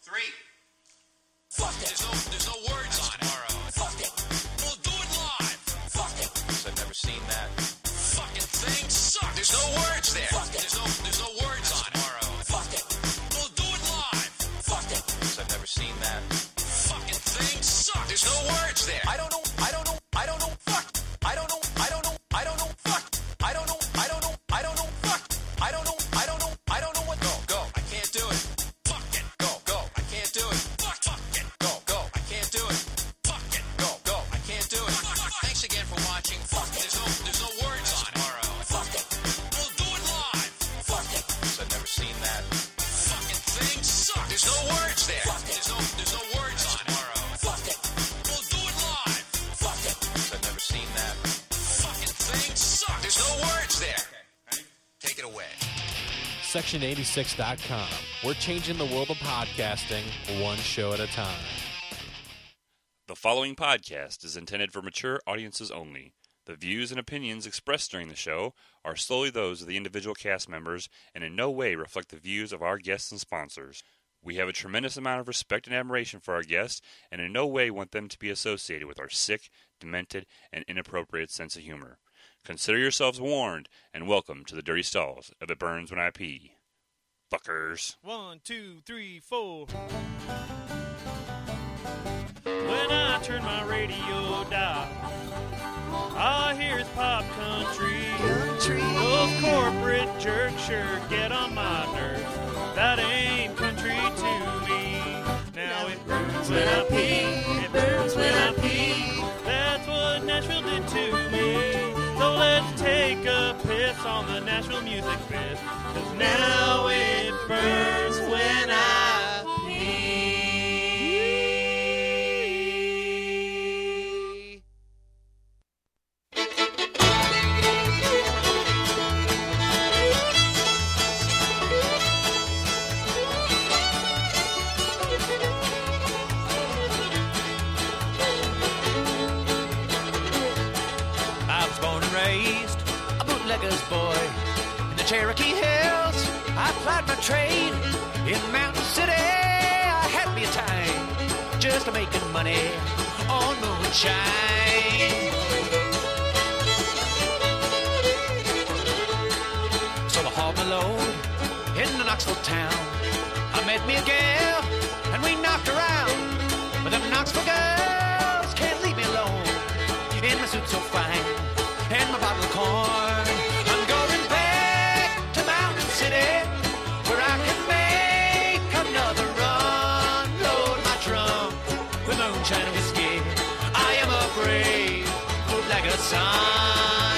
3. Fuck it. There's no words on it. Fuck it. We'll do it live. Fuck it. I've never seen that. Fucking thing sucks. There's no words there. Fuck it. There's no words on it. Fuck it. We'll do it live. Fuck it. I've never seen that. Fucking thing sucks. There's no words there. I don't know. Fuck. I don't know. Fuck. I don't know. Fuck. I don't know. Fuck. I don't know. What? Go. I can't do it. Fuck it. Go. I can't do it. Fuck it. Go. I can't do it. Fuck it. Go. I can't do it. Thanks again for watching. Fuck it. There's no words on it. Fuck it. We'll do it live. Fuck it. I've never seen that. Fucking thing sucks. There's no words there. Fuck it. There's no words on it. Fuck it. We'll do it live. Fuck it. I've never seen that. Fucking thing sucks. There's no words there. Take it away. Section86.com. We're changing the world of podcasting one show at a time. The following podcast is intended for mature audiences only. The views and opinions expressed during the show are solely those of the individual cast members and in no way reflect the views of our guests and sponsors. We have a tremendous amount of respect and admiration for our guests and in no way want them to be associated with our sick, demented, and inappropriate sense of humor. Consider yourselves warned and welcome to the dirty stalls of It Burns When I Pee. Fuckers. 1, 2, 3, 4. When I turn my radio dial, I hear it's pop country. Those corporate jerks sure get on my nerves. That ain't country to me. Now it burns when I pee. It burns when I pee. That's what Nashville did to me. So let's take a piss on the Nashville music biz. 'Cause now it burns when I pee. I was born and raised a bootlegger's boy in the Cherokee Hills. I plied my trade in Mountain City. I had me a time just making money on moonshine. So I hauled my load in the Knoxville town. I met me a gal and we knocked around. But them Knoxville girls can't leave me alone. In my suit so fine and my bottle of corn, I'm going back to Mountain City where I can make another run. Load my trunk with moonshine and whiskey. I am a brave bootlegger son.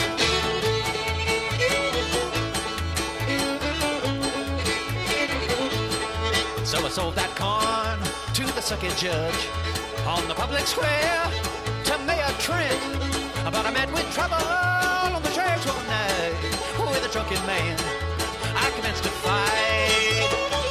So I sold that corn to the circuit judge on the public square to Mayor Trent. But I met with trouble on the tracks one night with a drunken man. I commenced to fight.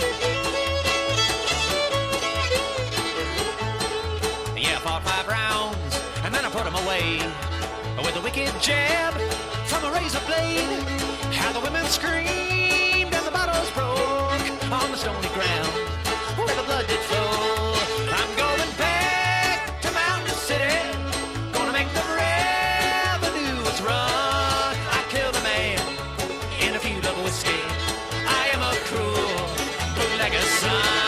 Yeah, I fought 5 rounds and then I put him away with a wicked jab from a razor blade. How the women screamed and the bottles broke on the stony ground where the blood did flow. I'm going back to Mountain City, gonna make the revenues run. I killed a man in a feud of whiskey. I am a cruel bootlegger son.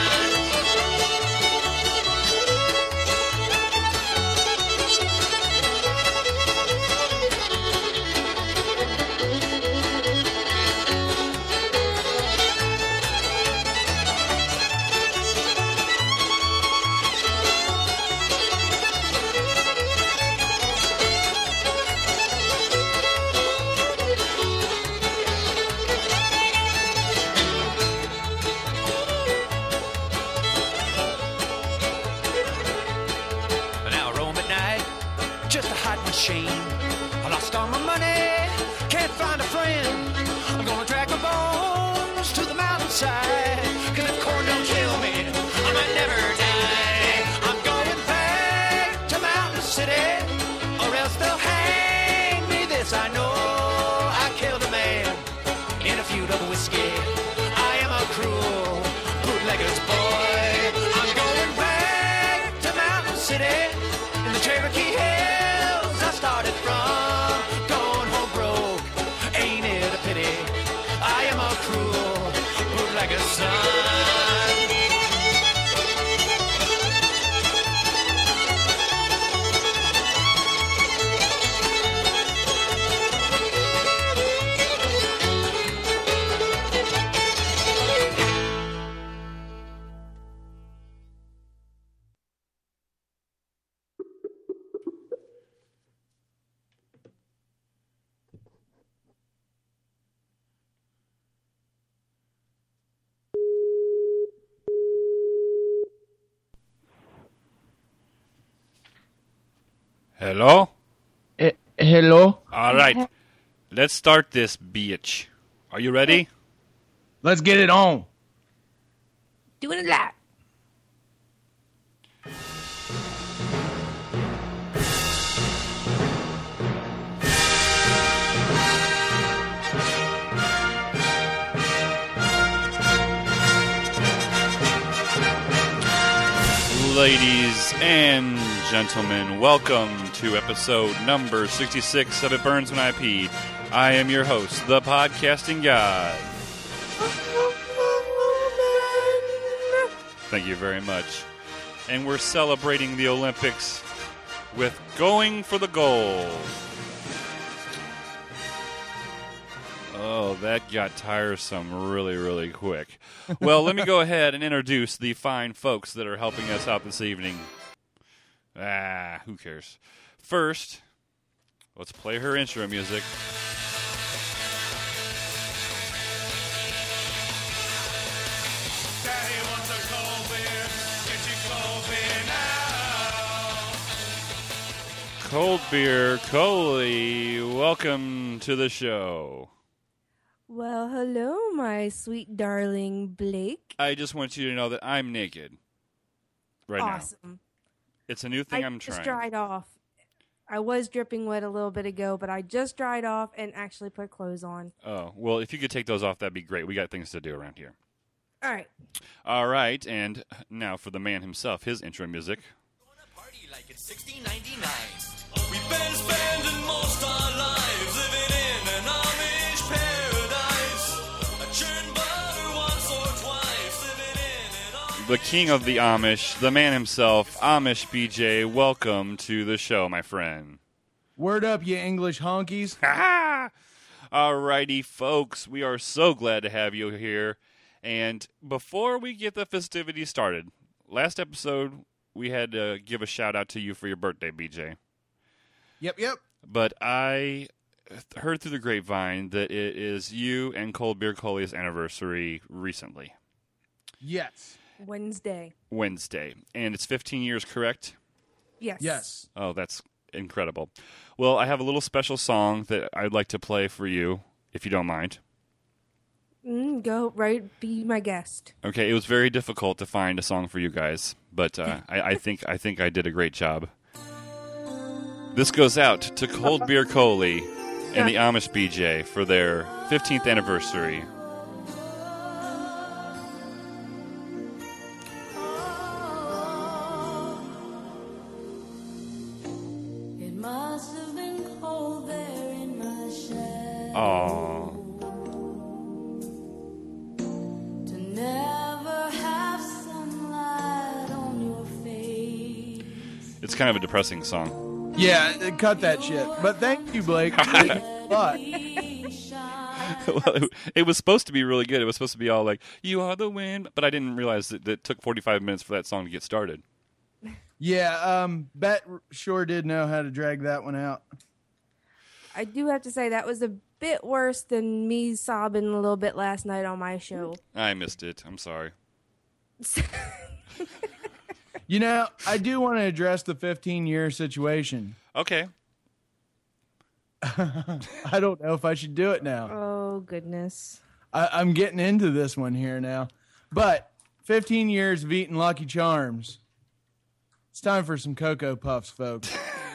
Just to hide my shame, I lost all my money, can't find a friend. I'm gonna drag my bones to the mountainside, 'cause if corn don't kill me, I might never die. I'm going back to Mountain City, or else they'll hang me. This I know, I killed a man in a feud of whiskey. I am a cruel bootlegger's boy. Hello? Hello? All right. Let's start this, bitch. Are you ready? Let's get it on. Doing it live. Ladies and gentlemen, welcome to episode number 66 of It Burns When I Pee. I am your host, the podcasting god. Thank you very much. And we're celebrating the Olympics with Going for the Gold. Oh, that got tiresome really, really quick. Well, let me go ahead and introduce the fine folks that are helping us out this evening. Who cares? First, let's play her intro music. Daddy wants a cold beer. Get your cold beer now. Cold Beer Coley, welcome to the show. Well, hello, my sweet darling Blake. I just want you to know that I'm naked right now. Awesome. It's a new thing I I'm just trying. dried off. I was dripping wet a little bit ago, but I just dried off and actually put clothes on. Oh, well, if you could take those off, that'd be great. We got things to do around here. All right. All right, and now for the man himself, his intro music. Party like it's 1699. We've been spending most our lives living in an Amish paradise. I churn butter once or twice, living in an Amish. The king of the Amish, the man himself, Amish BJ, welcome to the show, my friend. Word up, you English honkies. All righty, folks, we are so glad to have you here. And before we get the festivities started, last episode we had to give a shout out to you for your birthday, BJ. Yep. But I heard through the grapevine that it is you and Cold Beer Coley's anniversary recently. Yes. Wednesday. And it's 15 years, correct? Yes. Oh, that's incredible. Well, I have a little special song that I'd like to play for you, if you don't mind. Go right. Be my guest. Okay, it was very difficult to find a song for you guys, but I think I did a great job. This goes out to Cold Beer Coley and the Amish BJ for their 15th anniversary. It must have been cold there in my shadow. Aww. To never have sunlight on your face. It's kind of a depressing song. Yeah, cut that shit. But thank you, Blake. But Well, it was supposed to be really good. It was supposed to be all like, "You are the wind," but I didn't realize that it took 45 minutes for that song to get started. yeah, Bet sure did know how to drag that one out. I do have to say that was a bit worse than me sobbing a little bit last night on my show. I missed it. I'm sorry. You know, I do want to address the 15-year situation. Okay. I don't know if I should do it now. Oh, goodness. I'm getting into this one here now. But 15 years of eating Lucky Charms. It's time for some Cocoa Puffs, folks.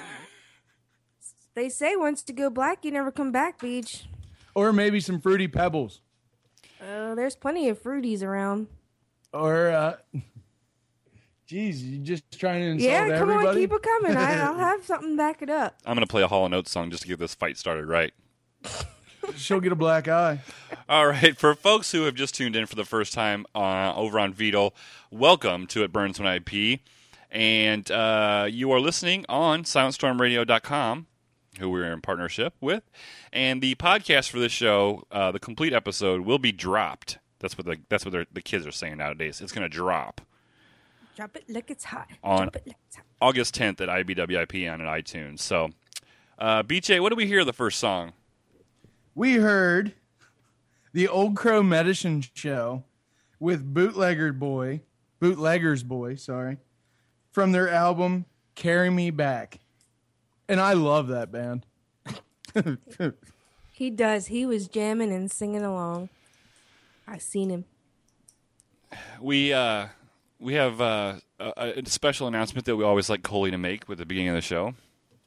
They say once you go black, you never come back, Beach. Or maybe some Fruity Pebbles. There's plenty of fruities around. Or, geez, you just trying to insult Yeah, come everybody? on, keep it coming. I'll have something to back it up. I'm going to play a Hall & Oates song just to get this fight started right. She'll get a black eye. All right, for folks who have just tuned in for the first time over on Vidal, welcome to It Burns When I Pee. And you are listening on SilentStormRadio.com, who we're in partnership with. And the podcast for this show, the complete episode, will be dropped. That's what the kids are saying nowadays. It's going to drop. Drop it like it's hot. On Drop it like it's hot. August 10th at IBWIP on iTunes. So, BJ, what do we hear the first song? We heard the Old Crow Medicine Show with Bootlegger's Boy, from their album Carry Me Back. And I love that band. He does. He was jamming and singing along. I seen him. We have a special announcement that we always like Coley to make with the beginning of the show.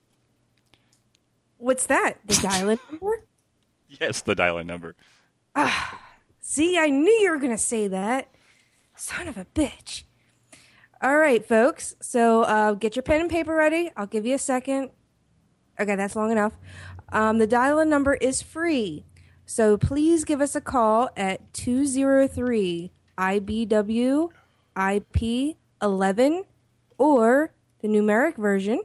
What's that? The dial-in number? Yes, the dial-in number. See, I knew you were going to say that. Son of a bitch. All right, folks. So get your pen and paper ready. I'll give you a second. Okay, that's long enough. The dial-in number is free. So please give us a call at 203-IBW-IP11 or the numeric version,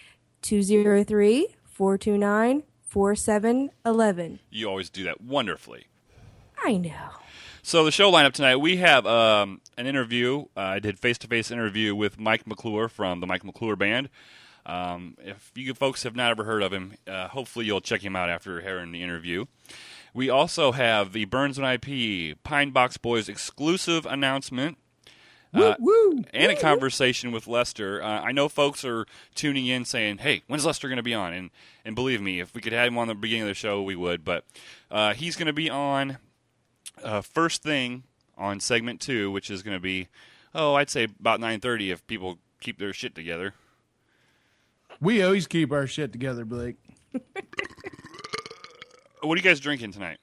203-429-4711. You always do that wonderfully. I know. So the show lineup tonight, we have an interview. I did face-to-face interview with Mike McClure from the Mike McClure Band. If you folks have not ever heard of him, hopefully you'll check him out after hearing the interview. We also have the Burns and IP Pine Box Boys exclusive announcement. And a conversation with Lester. I know folks are tuning in saying, hey, when's Lester going to be on? And believe me, if we could have him on the beginning of the show, we would. But he's going to be on first thing on segment 2, which is going to be, I'd say about 9:30 if people keep their shit together. We always keep our shit together, Blake. What are you guys drinking tonight?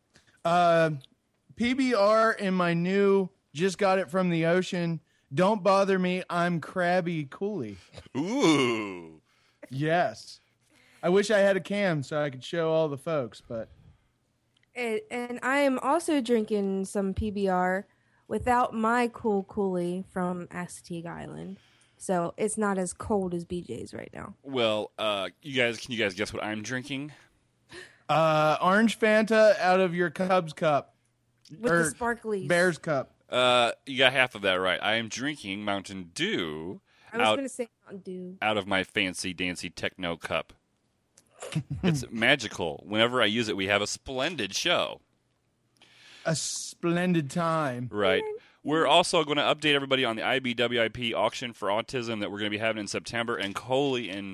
PBR in my new, just got it from the ocean, Don't Bother Me, I'm Crabby Cooley. Ooh. Yes. I wish I had a cam so I could show all the folks, but... And I am also drinking some PBR without my Cool Coolie from Assateague Island. So it's not as cold as BJ's right now. Well, can you guys guess what I'm drinking? Orange Fanta out of your Cubs cup. With the sparklies. Bears cup. You got half of that right. I am drinking Mountain Dew. I was going to say Mountain Dew. Out of my fancy dancy techno cup. It's magical. Whenever I use it, we have a splendid show. A splendid time. Right. We're also going to update everybody on the IBWIP auction for autism that we're going to be having in September. And Coley and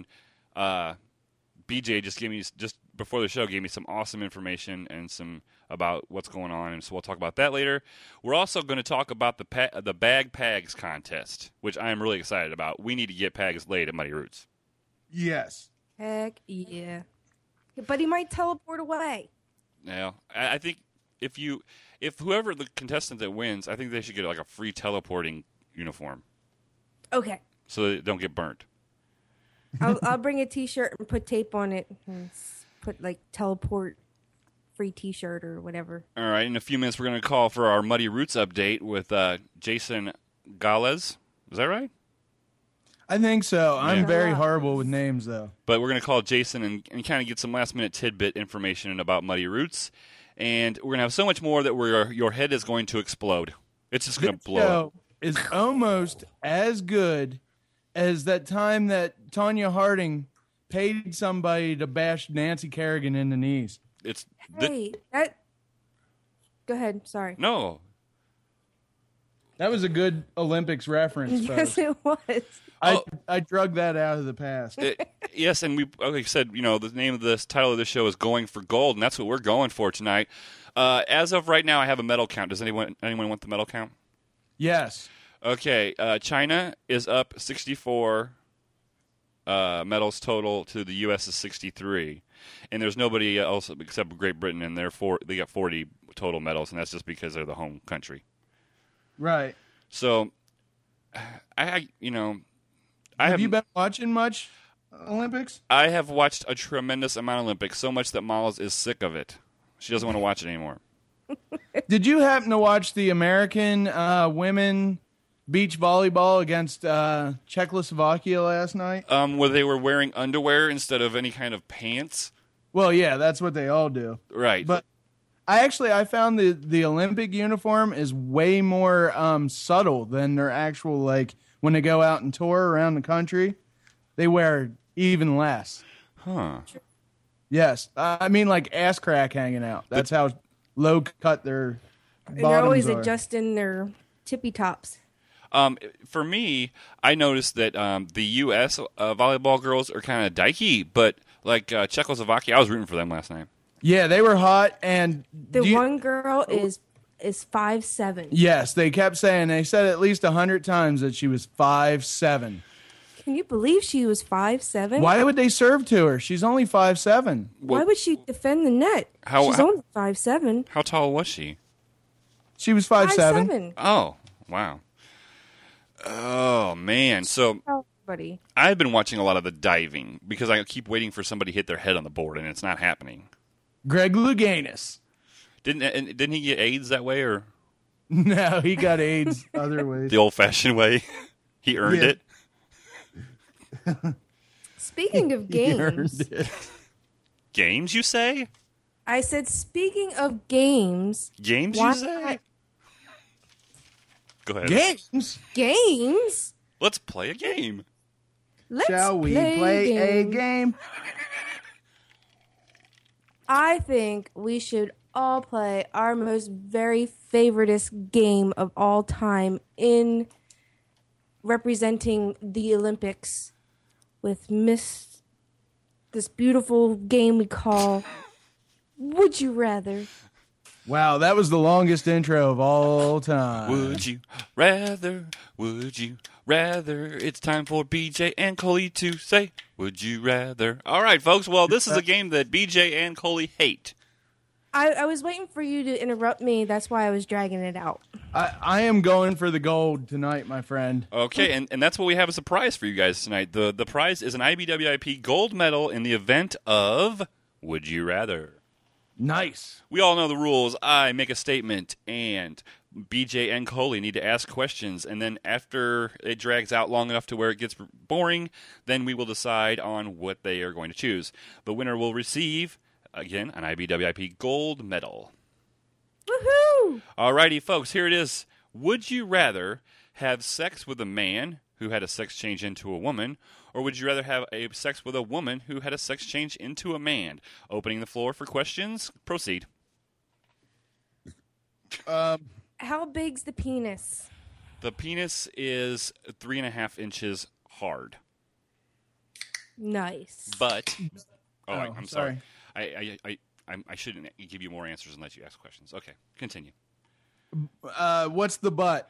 BJ just before the show gave me some awesome information and some about what's going on, and so we'll talk about that later. We're also going to talk about the Bag Pags contest, which I am really excited about. We need to get Pags laid at Muddy Roots. Yes. Heck yeah. But he might teleport away. Yeah, I think if whoever the contestant that wins, I think they should get like a free teleporting uniform. Okay. So they don't get burnt. I'll bring a T-shirt and put tape on it and put like teleport free T-shirt or whatever. All right. In a few minutes, we're going to call for our Muddy Roots update with Jason Gales. Is that right? I think so. I'm very horrible with names, though. But we're going to call Jason and kind of get some last-minute tidbit information about Muddy Roots. And we're going to have so much more that your head is going to explode. It's just going to blow up. Is almost as good as that time that Tanya Harding paid somebody to bash Nancy Kerrigan in the knees. Go ahead. Sorry. No. That was a good Olympics reference, Yes, folks. it was. I drug that out of the past. Yes, and we, like I said, the name of this title of this show is Going for Gold, and that's what we're going for tonight. As of right now, I have a medal count. Does anyone want the medal count? Yes. Okay, China is up 64 medals total to the U.S. is 63. And there's nobody else except Great Britain, and they got 40 total medals, and that's just because they're the home country. Right. So, have you been watching much Olympics? I have watched a tremendous amount of Olympics, so much that Miles is sick of it. She doesn't want to watch it anymore. Did you happen to watch the American women beach volleyball against Czechoslovakia last night? Where they were wearing underwear instead of any kind of pants? Well, yeah, that's what they all do. Right. But I found the Olympic uniform is way more subtle than their actual, like, when they go out and tour around the country, they wear even less. Huh. Yes. I mean, like, ass crack hanging out. That's how low cut their bottoms And they're always are. adjusting their tippy tops. For me, I noticed that the U.S. Volleyball girls are kind of dykey, but like Czechoslovakia, I was rooting for them last night. Yeah, they were hot, and The one girl is 5'7". Yes, they kept saying. They said at least 100 times that she was 5'7". Can you believe she was 5'7"? Why would they serve to her? She's only 5'7". Why would she defend the net? She's only 5'7". How tall was she? She was 5'7". 5'7". Oh, wow. Oh, man. So Buddy. I've been watching a lot of the diving because I keep waiting for somebody to hit their head on the board, and it's not happening. Greg Louganis. Didn't he get AIDS that way, or No, he got AIDS other ways. the old-fashioned way? He earned Yeah. it. Speaking of games, Games, you say? I said speaking of games. Games, why you say? Go ahead. Games? Games? Let's play a game. Let's Shall we play a game? I think we should all play our most very favoriteest game of all time in representing the Olympics with this beautiful game we call Would You Rather? Wow, that was the longest intro of all time. Would you rather? Would you rather? It's time for BJ and Coley to say, would you rather? All right, folks. Well, this is a game that BJ and Coley hate. I was waiting for you to interrupt me. That's why I was dragging it out. I am going for the gold tonight, my friend. Okay, and that's what we have as a prize for you guys tonight. The prize is an IBWIP gold medal in the event of Would You Rather. Nice. We all know the rules. I make a statement, and BJ and Coley need to ask questions, and then after it drags out long enough to where it gets boring, then we will decide on what they are going to choose. The winner will receive, again, an IBWIP gold medal. Woohoo! Alrighty, folks, here it is. Would you rather have sex with a man who had a sex change into a woman, or would you rather have a sex with a woman who had a sex change into a man? Opening the floor for questions. Proceed. How big's the penis? The penis is 3.5 inches hard. Nice. But I'm sorry. sorry. I shouldn't give you more answers and let you ask questions. Okay, continue. What's the butt?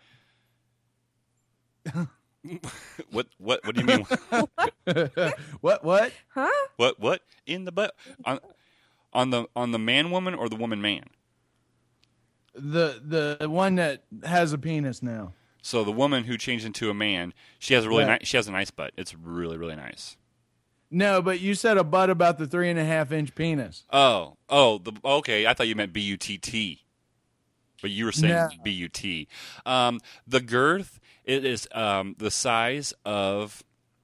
What do you mean? What? Huh? What in the butt? On the man woman or the woman man? The one that has a penis now. So the woman who changed into a man, she has a really Right. she has a nice butt. It's really, really nice. No, but you said a butt about the 3.5-inch penis. Okay. I thought you meant BUTT, but you were saying No. BUT. The girth, it is the size of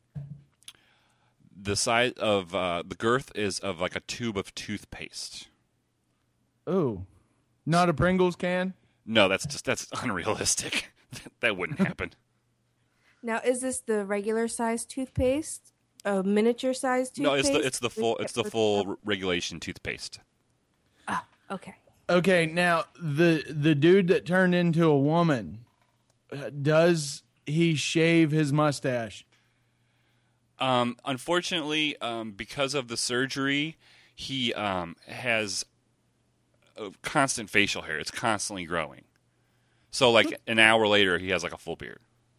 the girth is of like a tube of toothpaste. Ooh, not a Pringles can? No, that's unrealistic. That wouldn't happen. Now, is this the regular size toothpaste? A miniature size toothpaste? No, it's the full regulation toothpaste. Okay. Okay, now the dude that turned into a woman, does he shave his mustache? Unfortunately, because of the surgery, he has a constant facial hair. It's constantly growing. So, like an hour later, he has like a full beard.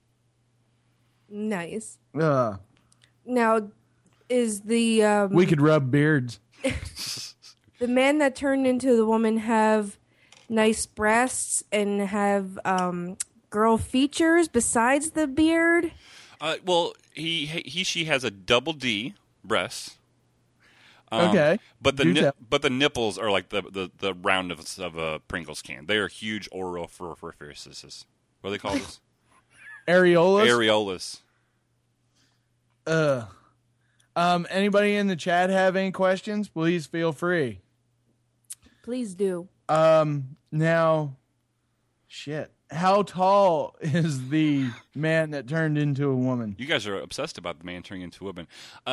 Nice. Uh, Now, is the we could rub beards. the man that turned into the woman have nice breasts and have girl features besides the beard? Well, she has a double D breasts. Okay. But Do tell. the nipples are like the roundness of a Pringles can. They are huge orifices. What do they call this? Areolas? Areolas. Anybody in the chat have any questions? Please feel free. Please do. Now, shit. How tall is the man that turned into a woman? You guys are obsessed about the man turning into a woman.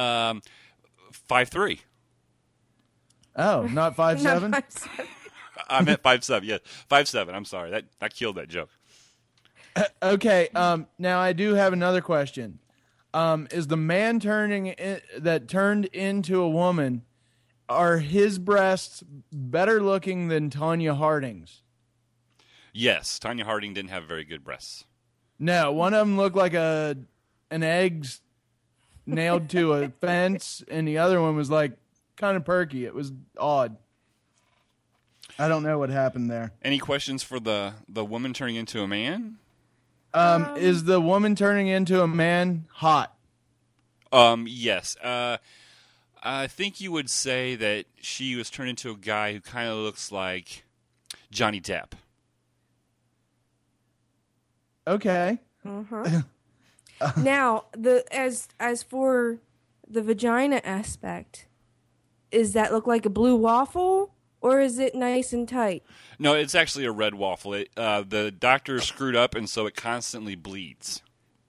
5'3". Oh, not 5'7"? Not 5'7". I meant 5'7". Yes, 5'7". I'm sorry, that killed that joke. Okay. Now I do have another question. Is the man that turned into a woman, are his breasts better looking than Tanya Harding's? Yes, Tanya Harding didn't have very good breasts. No, one of them looked like an egg's nailed to a fence, and the other one was like kind of perky. It was odd. I don't know what happened there. Any questions for the woman turning into a man? Is the woman turning into a man hot? Yes. I think you would say that she was turned into a guy who kind of looks like Johnny Depp. Okay. Now, as for the vagina aspect, is that look like a blue waffle, or is it nice and tight? No, it's actually a red waffle. The doctor screwed up, and so it constantly bleeds.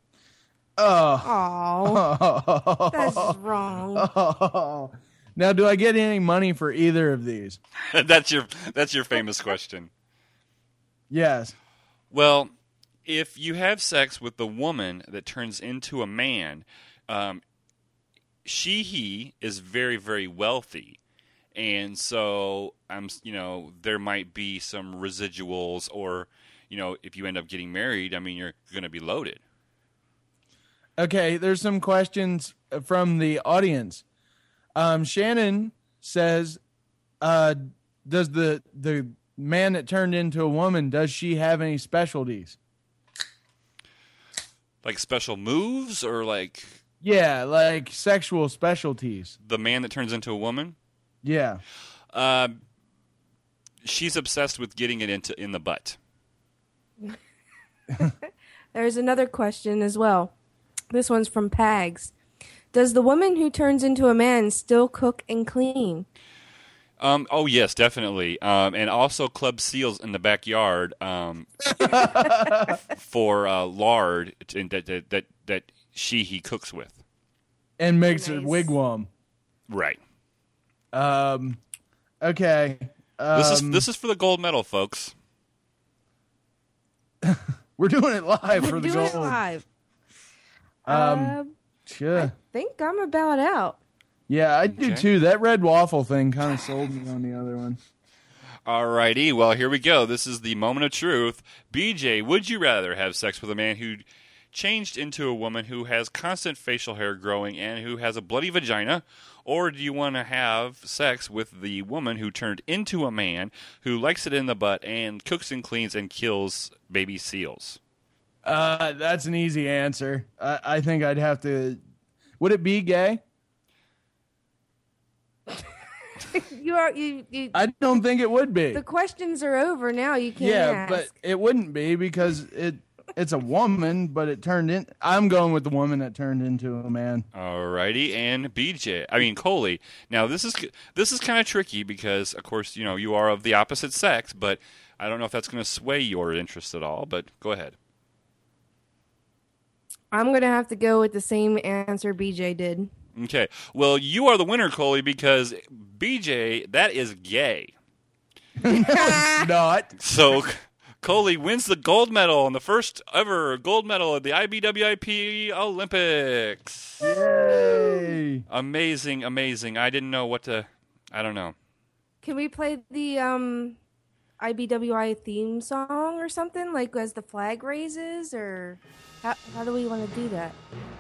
Oh, that's wrong. Now, do I get any money for either of these? That's your famous question. Yes. Well, if you have sex with the woman that turns into a man, he is very, very wealthy. And so, there might be some residuals, or, if you end up getting married, you're going to be loaded. Okay, there's some questions from the audience. Shannon says, does the man that turned into a woman, does she have any specialties? Like special moves, or like... Yeah, like sexual specialties. The man that turns into a woman? Yeah. She's obsessed with getting it in the butt. There's another question as well. This one's from Pags. Does the woman who turns into a man still cook and clean? Oh, yes, definitely. And also club seals in the backyard for lard that he cooks with. And makes Nice. a wigwam. Right. Okay. This is for the gold medal, folks. We're doing it live for We're the doing gold. it live. Sure. I think I'm about out. Yeah, I do Okay. too. That red waffle thing kind of sold me on the other one. Alrighty, well, here we go. This is the moment of truth. BJ, would you rather have sex with a man who changed into a woman who has constant facial hair growing and who has a bloody vagina, or do you want to have sex with the woman who turned into a man who likes it in the butt and cooks and cleans and kills baby seals? That's an easy answer. I think I'd have to... Would it be gay? You. I don't think it would be. The questions are over now. You can't Yeah, ask. but it wouldn't be because it's a woman, but it turned in... I'm going with the woman that turned into a man. Alrighty, and Coley. Now, this is kind of tricky because, of course, you are of the opposite sex, but I don't know if that's going to sway your interest at all, but go ahead. I'm going to have to go with the same answer BJ did. Okay. Well, you are the winner, Coley, because BJ, that is gay. Not. So Coley wins the gold medal and the first ever gold medal at the IBWIP Olympics. Yay. Amazing, amazing. I didn't know what to... I don't know. Can we play the IBWI theme song or something, like as the flag raises, or how do we want to do that?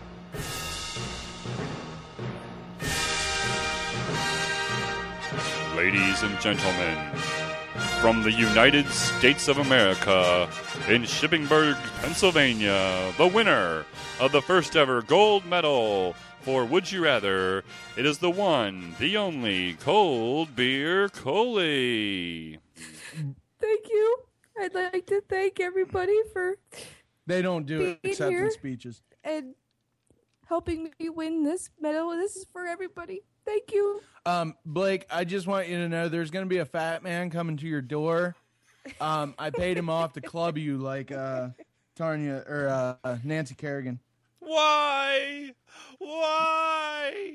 Ladies and gentlemen, from the United States of America, in Shippingburg, Pennsylvania, the winner of the first ever gold medal for Would You Rather, it is the one, the only, Cold Beer Coley. Thank you. I'd like to thank everybody for They don't do Being acceptance here. speeches. and helping me win this medal. This is for everybody. Thank you. Blake, I just want you to know there's going to be a fat man coming to your door. I paid him off to club you like Tanya or Nancy Kerrigan. Why? Why?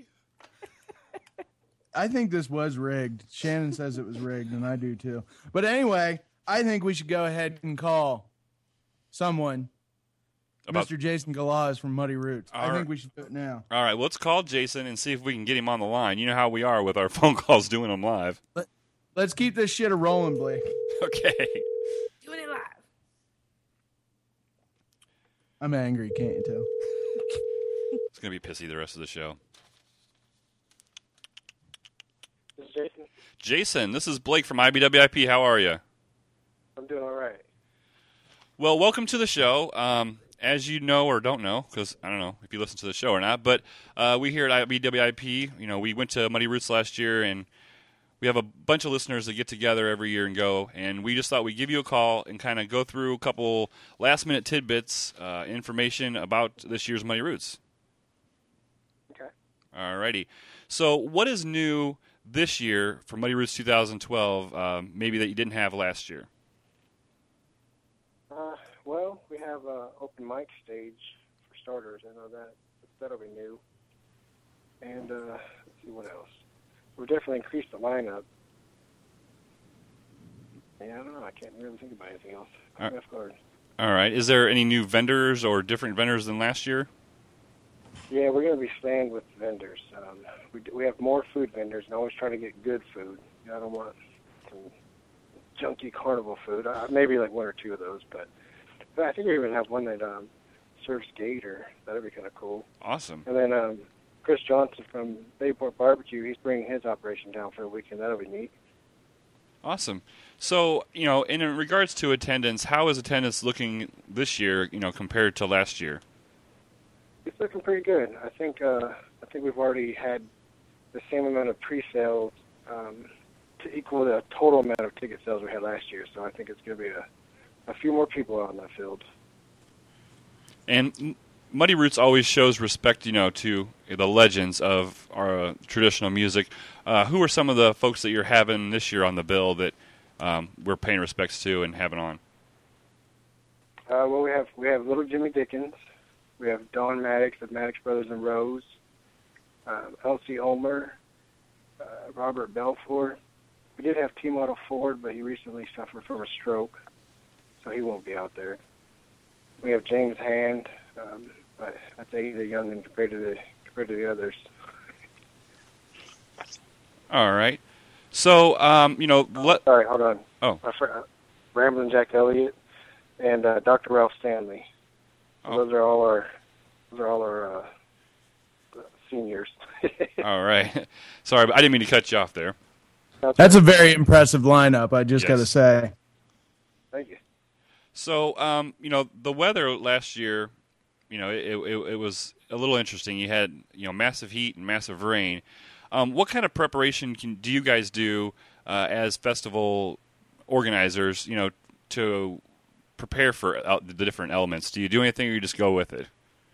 I think this was rigged. Shannon says it was rigged, and I do too. But anyway, I think we should go ahead and call someone About- Mr. Jason Galaz from Muddy Roots. I All think right. we should do it now. All right, well, let's call Jason and see if we can get him on the line. You know how we are with our phone calls doing them live. Let's keep this shit a rolling, Blake. Okay. Doing it live. I'm angry, can't you tell? It's going to be pissy the rest of the show. This is Jason. Jason, this is Blake from IBWIP. How are you? I'm doing all right. Well, welcome to the show. As you know or don't know, because I don't know if you listen to the show or not, but we here at IBWIP, we went to Muddy Roots last year, and we have a bunch of listeners that get together every year and go, and we just thought we'd give you a call and kind of go through a couple last-minute tidbits, information about this year's Muddy Roots. Okay. All righty. So what is new this year for Muddy Roots 2012, maybe that you didn't have last year? Well, we have an open mic stage for starters. I know that'll be new. And let's see what else. We've definitely increased the lineup. Yeah, I don't know. I can't really think about anything else. All right. Off guard. All right. Is there any new vendors or different vendors than last year? Yeah, we're going to be staying with vendors. We have more food vendors, and always try to get good food. I don't want some junky carnival food. Maybe like one or two of those, but I think we even have one that serves gator. That'd be kind of cool. Awesome. And then Chris Johnson from Bayport Barbecue, he's bringing his operation down for a weekend. That'll be neat. Awesome. So, in regards to attendance, how is attendance looking this year, compared to last year? It's looking pretty good. I think we've already had the same amount of pre-sales to equal the total amount of ticket sales we had last year. So I think it's going to be a few more people out in that field. And Muddy Roots always shows respect, to the legends of our traditional music. Who are some of the folks that you're having this year on the bill that we're paying respects to and having on? Well, we have Little Jimmy Dickens. We have Don Maddox of Maddox Brothers and Rose. Elsie Ulmer. Robert Belfort. We did have T-Model Ford, but he recently suffered from a stroke, so he won't be out there. We have James Hand. But I'd say he's a youngin' compared to the others. All right. So, Sorry, hold on. Oh. Ramblin' Jack Elliott and Dr. Ralph Stanley. So Oh. Those are all our seniors. All right. Sorry, but I didn't mean to cut you off there. That's a very impressive lineup, I just Yes. got to say. Thank you. So, the weather last year, it was a little interesting. You had, massive heat and massive rain. What kind of preparation do you guys do as festival organizers, to prepare for the different elements? Do you do anything or you just go with it?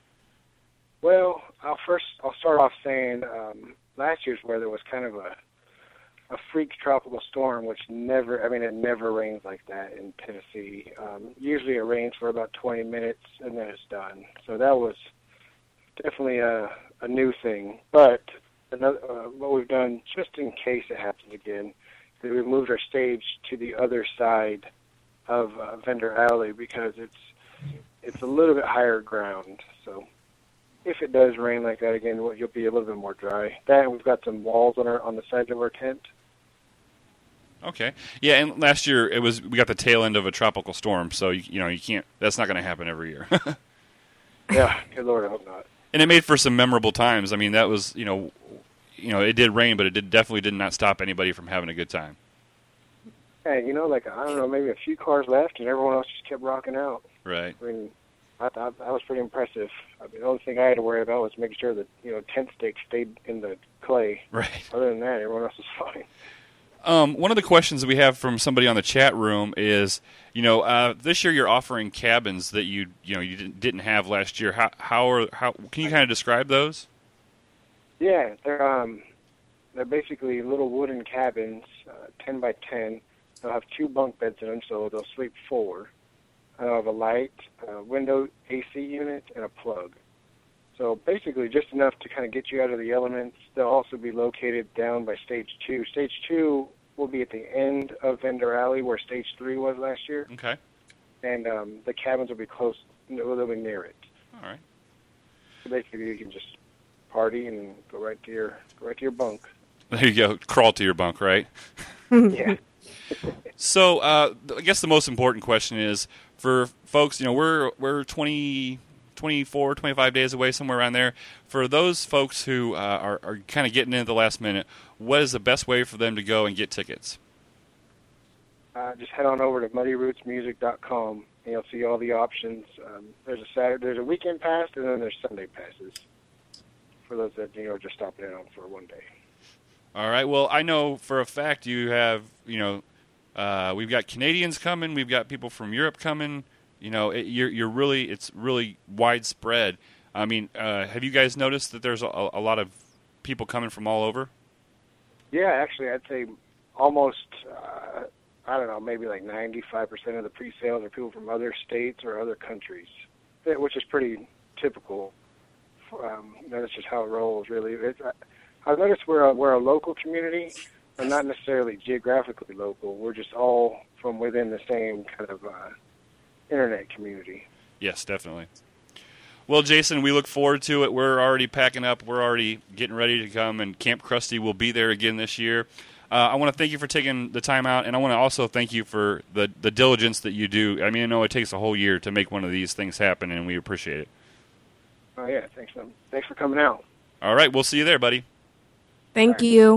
Well, I'll start off saying last year's weather was kind of a freak tropical storm, which it never rains like that in Tennessee. Usually it rains for about 20 minutes and then it's done. So that was definitely a new thing. But what we've done, just in case it happens again, is we've moved our stage to the other side of Vendor Alley because it's a little bit higher ground. So if it does rain like that again, you'll be a little bit more dry. That, and we've got some walls on the sides of our tent. Okay. Yeah, and last year we got the tail end of a tropical storm, so you can't. That's not going to happen every year. Yeah, good Lord, I hope not. And it made for some memorable times. I mean, that was it did rain, but it definitely did not stop anybody from having a good time. Hey, I don't know, maybe a few cars left, and everyone else just kept rocking out. Right. I mean, I thought that was pretty impressive. I mean, the only thing I had to worry about was making sure that tent stakes stayed in the clay. Right. Other than that, everyone else was fine. One of the questions that we have from somebody on the chat room is, this year you're offering cabins that you didn't have last year. How can you kind of describe those? Yeah, they're basically little wooden cabins, 10 by 10. They'll have 2 bunk beds in them, so they'll sleep 4. They'll have a light, window AC unit, and a plug. So basically just enough to kind of get you out of the elements. They'll also be located down by Stage 2. Stage 2 will be at the end of Vendor Alley where Stage 3 was last year. Okay. And the cabins will be close living near it. All right. So basically, you can just party and go right to your bunk. There you go. Crawl to your bunk, right? Yeah. So I guess the most important question is for folks, we're 24, 25 days away, somewhere around there. For those folks who are kind of getting in at the last minute, what is the best way for them to go and get tickets? Just head on over to muddyrootsmusic.com and you'll see all the options. There's a weekend pass, and then there's Sunday passes for those that are just stopping in on for one day. All right. Well, I know for a fact you have, we've got Canadians coming, we've got people from Europe coming. It's really widespread. I mean, have you guys noticed that there's a lot of people coming from all over? Yeah, actually, I'd say almost, maybe like 95% of the pre-sales are people from other states or other countries, which is pretty typical. That's just how it rolls, really. I've noticed we're a local community, but not necessarily geographically local. We're just all from within the same kind of internet community. Yes, definitely. Well, Jason, we look forward to it. We're already packing up. We're already getting ready to come, and Camp Krusty will be there again this year. I want to thank you for taking the time out, and I want to also thank you for the diligence that you do. I mean, I know it takes a whole year to make one of these things happen, and we appreciate it. Oh, yeah. Thanks for coming out. All right. We'll see you there, buddy. Thank you.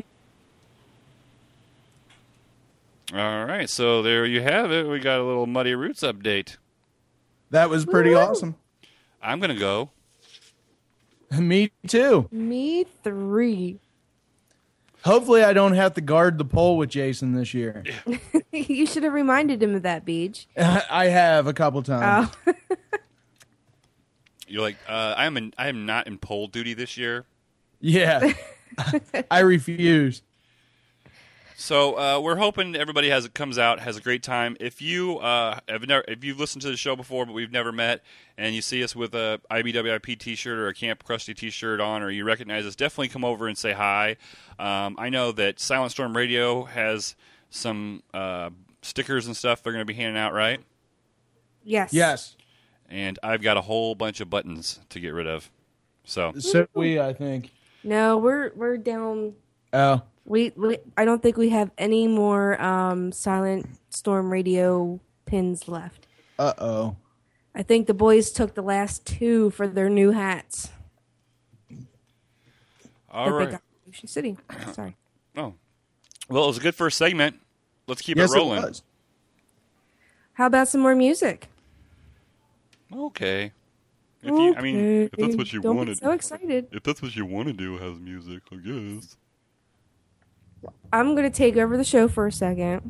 All right. So there you have it. We got a little Muddy Roots update. That was pretty awesome. I'm going to go. Me too. Me 3. Hopefully I don't have to guard the pole with Jason this year. You should have reminded him of that, Beach. I have a couple times. Oh. You're like, I am not in pole duty this year. Yeah. I refuse. So we're hoping everybody comes out, has a great time. If you've listened to the show before but we've never met, and you see us with a IBWIP T-shirt or a Camp Krusty T-shirt on, or you recognize us, definitely come over and say hi. I know that Silent Storm Radio has some stickers and stuff they're going to be handing out, right? Yes. Yes. And I've got a whole bunch of buttons to get rid of. So I think. No, we're down. Oh. I don't think we have any more Silent Storm Radio pins left. Uh-oh. I think the boys took the last 2 for their new hats. All right. Big Ocean City. Sorry. Oh. Well, it was a good first segment. Let's keep it rolling. It was. How about some more music? Okay. If that's what you Don't want be to so excited. If that's what you want to do, has music, I guess. I'm going to take over the show for a second.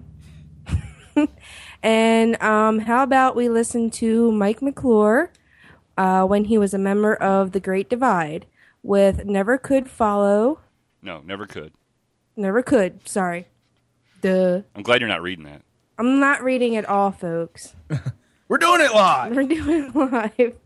And how about we listen to Mike McClure when he was a member of The Great Divide with Never Could Follow. No, never could. Never could. Sorry. Duh. I'm glad you're not reading that. I'm not reading at all, folks. We're doing it live. We're doing it live.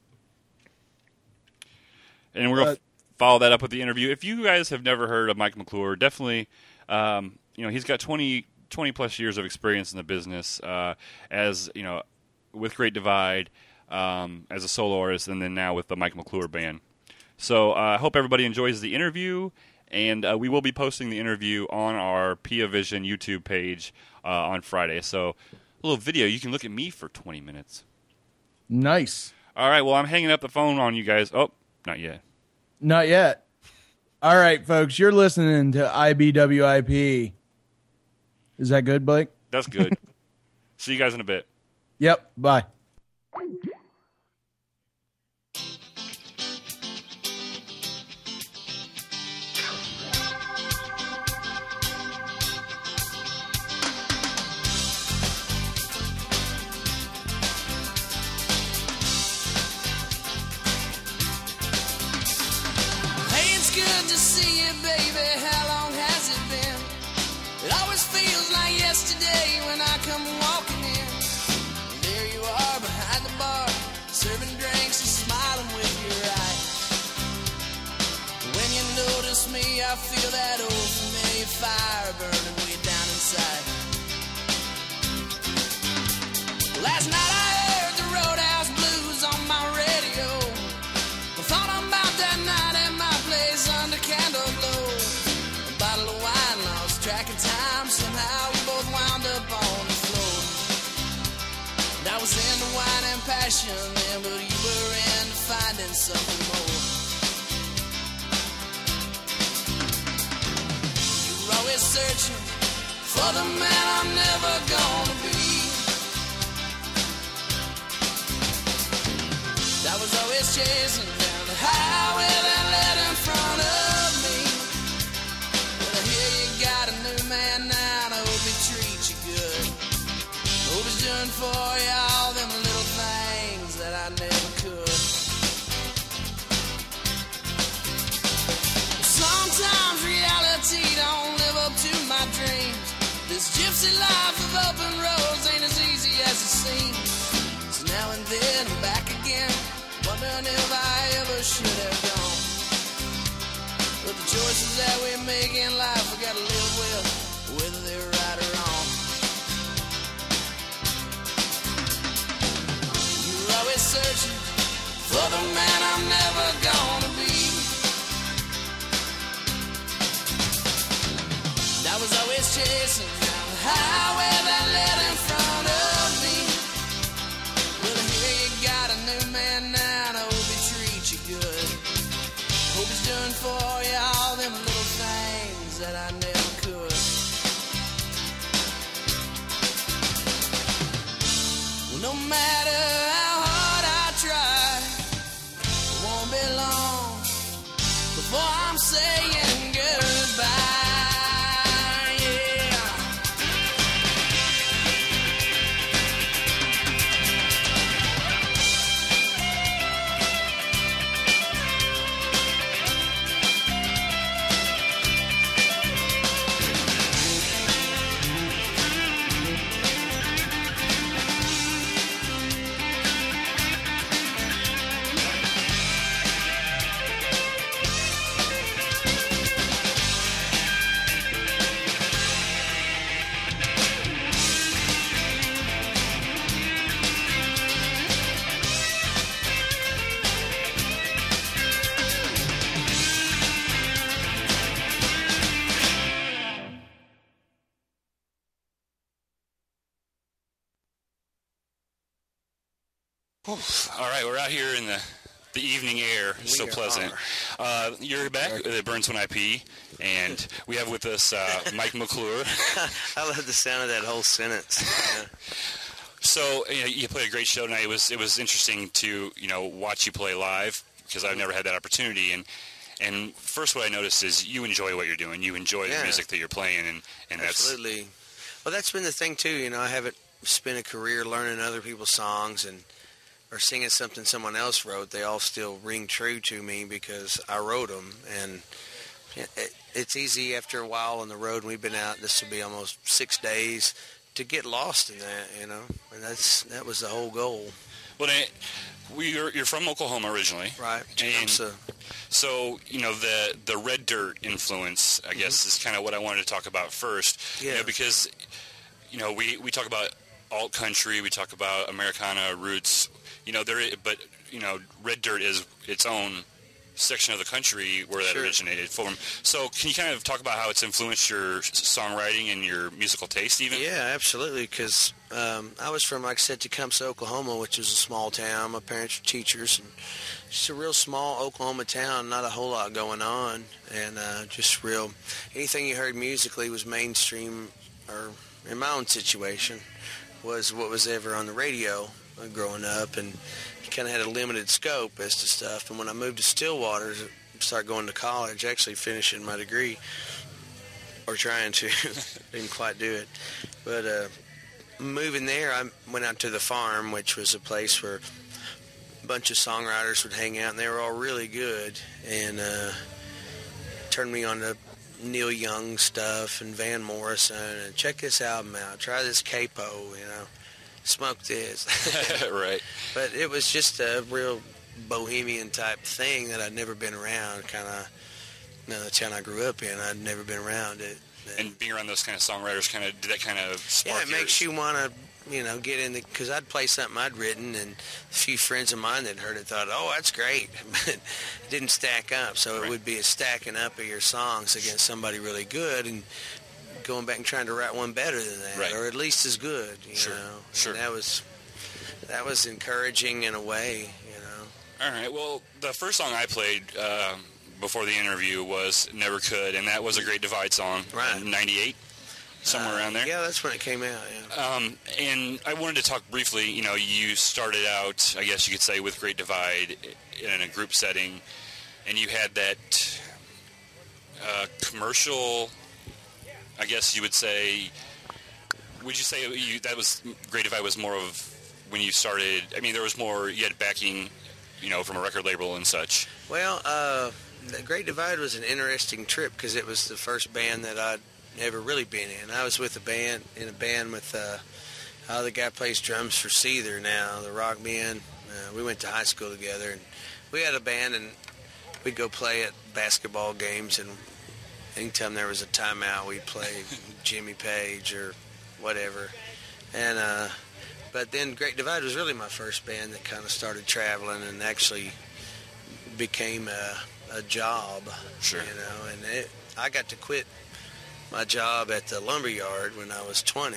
And we're going to follow that up with the interview. If you guys have never heard of Mike McClure, definitely, he's got 20 plus years of experience in the business as, with Great Divide, as a solo artist, and then now with the Mike McClure Band. So I hope everybody enjoys the interview, and we will be posting the interview on our Pia Vision YouTube page on Friday. So a little video. You can look at me for 20 minutes. Nice. All right, well, I'm hanging up the phone on you guys. Oh, not yet. Not yet. All right, folks, you're listening to IBWIP. Is that good, Blake? That's good. See you guys in a bit. Yep, bye. Hey, it's good to see you, baby. How long has it been? It always feels like yesterday when I come walking in. There you are behind the bar, serving drinks and smiling with your eyes. When you notice me, I feel that old familiar fire burning way down inside. Last night I heard the Roadhouse Blues on And I was into wine and passion then, but you were into finding something more. You were always searching for the man I'm never gonna be. I was always chasing down the highway that led in front of me. But I hear you got a new man now, and I hope he treats you good. Hope he's doing for you all them little things that I never could. Sometimes reality don't live up to my dreams. This gypsy life of open roads ain't as easy as it seems. So now and then I'm back again, wondering if I ever should have gone. But the choices that we make in life we gotta live with, whether they're right or wrong. You're always searching for the man I'm never gonna be. I was always chasing down the highway that led in front of me. Well, I hear you got a new man now, and I hope he treats you good. Hope he's doing for you all them little things that I never could. Well, no matter how hard I try, it won't be long before I'm saying goodbye. All right, we're out here in the evening air. It's so pleasant. You're back at Burns One IP, and we have with us Mike McClure. I love the sound of that whole sentence. Yeah. So you played a great show tonight. It was interesting to watch you play live because I've never had that opportunity. And first, what I noticed is you enjoy what you're doing. You enjoy the music that you're playing, and absolutely. Well, that's been the thing too. I haven't spent a career learning other people's songs or singing something someone else wrote. They all still ring true to me because I wrote them. And it's easy after a while on the road. We've been out, this will be almost 6 days, to get lost in that, and that was the whole goal. Well, you're from Oklahoma originally, right? And so the Red Dirt influence, I guess, is kind of what I wanted to talk about first. Yeah. Because we talk about alt country, we talk about Americana roots. But Red Dirt is its own section of the country where that originated from. So can you kind of talk about how it's influenced your songwriting and your musical taste even? Yeah, absolutely, because I was from, like I said, Tecumseh, Oklahoma, which is a small town. My parents were teachers, and just a real small Oklahoma town, not a whole lot going on, and anything you heard musically was mainstream, or in my own situation, was what was ever on the radio growing up, and kind of had a limited scope as to stuff. And when I moved to Stillwater, started going to college, actually finishing my degree, or trying to, didn't quite do it. But moving there, I went out to the farm, which was a place where a bunch of songwriters would hang out, and they were all really good, and turned me on to Neil Young stuff and Van Morrison, and check this album out, try this capo, smoke this. Right. But it was just a real bohemian type thing that I'd never been around, kind of, the town I grew up in, I'd never been around it. And being around those kind of songwriters, did that kind of spark it makes you want to, get in because I'd play something I'd written, and a few friends of mine that heard it thought, oh, that's great, but it didn't stack up. So it would be a stacking up of your songs against somebody really good, and going back and trying to write one better than that, or at least as good, you know. Sure. And that was that was encouraging in a way, you know. All right. Well, the first song I played before the interview was Never Could, and that was a Great Divide song. Right. 98, somewhere around there. Yeah, that's when it came out, yeah. And I wanted to talk briefly, you know, you started out, I guess you could say, with Great Divide in a group setting, and you had that commercial, I guess you would say, would you say that was Great Divide was more of when you started, I mean, there was more, you had backing, you know, from a record label and such? Well, the Great Divide was an interesting trip because it was the first band that I'd ever really been in. I was with a band with the guy plays drums for Seether now, the rock band. We went to high school together, and we had a band, and we'd go play at basketball games, and anytime there was a timeout, we'd play Jimmy Page or whatever. And but then Great Divide was really my first band that kind of started traveling and actually became a job. Sure. You know, and I got to quit my job at the lumberyard when I was 20,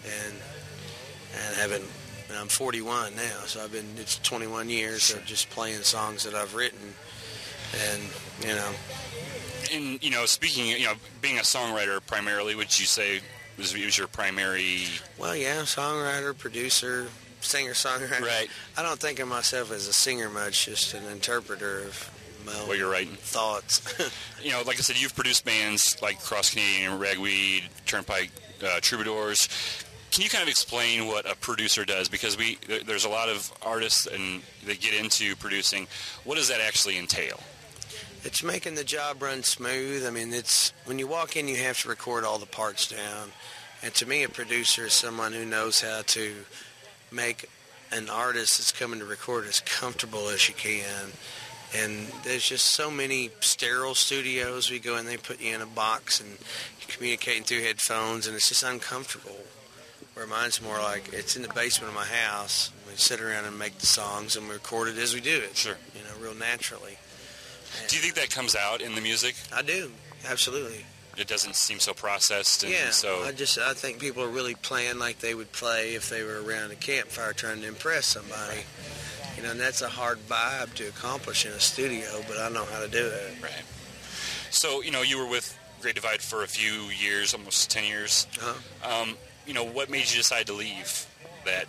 and I'm 41 now, so it's 21 years of just playing songs that I've written, and you know. And you know, speaking, you know, being a songwriter primarily, would you say was your primary? Well, yeah, songwriter, producer, singer-songwriter. Right. I don't think of myself as a singer much, just an interpreter of my own what you're writing thoughts. You know, like I said, you've produced bands like Cross Canadian, Ragweed, Turnpike Troubadours. Can you kind of explain what a producer does? Because there's a lot of artists and they get into producing. What does that actually entail? It's making the job run smooth. I mean, it's when you walk in, you have to record all the parts down. And to me, a producer is someone who knows how to make an artist that's coming to record as comfortable as you can. And there's just so many sterile studios. We go in, they put you in a box, and you're communicating through headphones, and it's just uncomfortable. Where mine's more like it's in the basement of my house. We sit around and make the songs, and we record it as we do it. Sure. You know, real naturally. Do you think that comes out in the music? I do, absolutely. It doesn't seem so processed. And yeah, so I think people are really playing like they would play if they were around a campfire trying to impress somebody. You know, and that's a hard vibe to accomplish in a studio, but I know how to do it. Right. So, you know, you were with Great Divide for a few years, almost 10 years. Uh-huh. You know, what made you decide to leave that?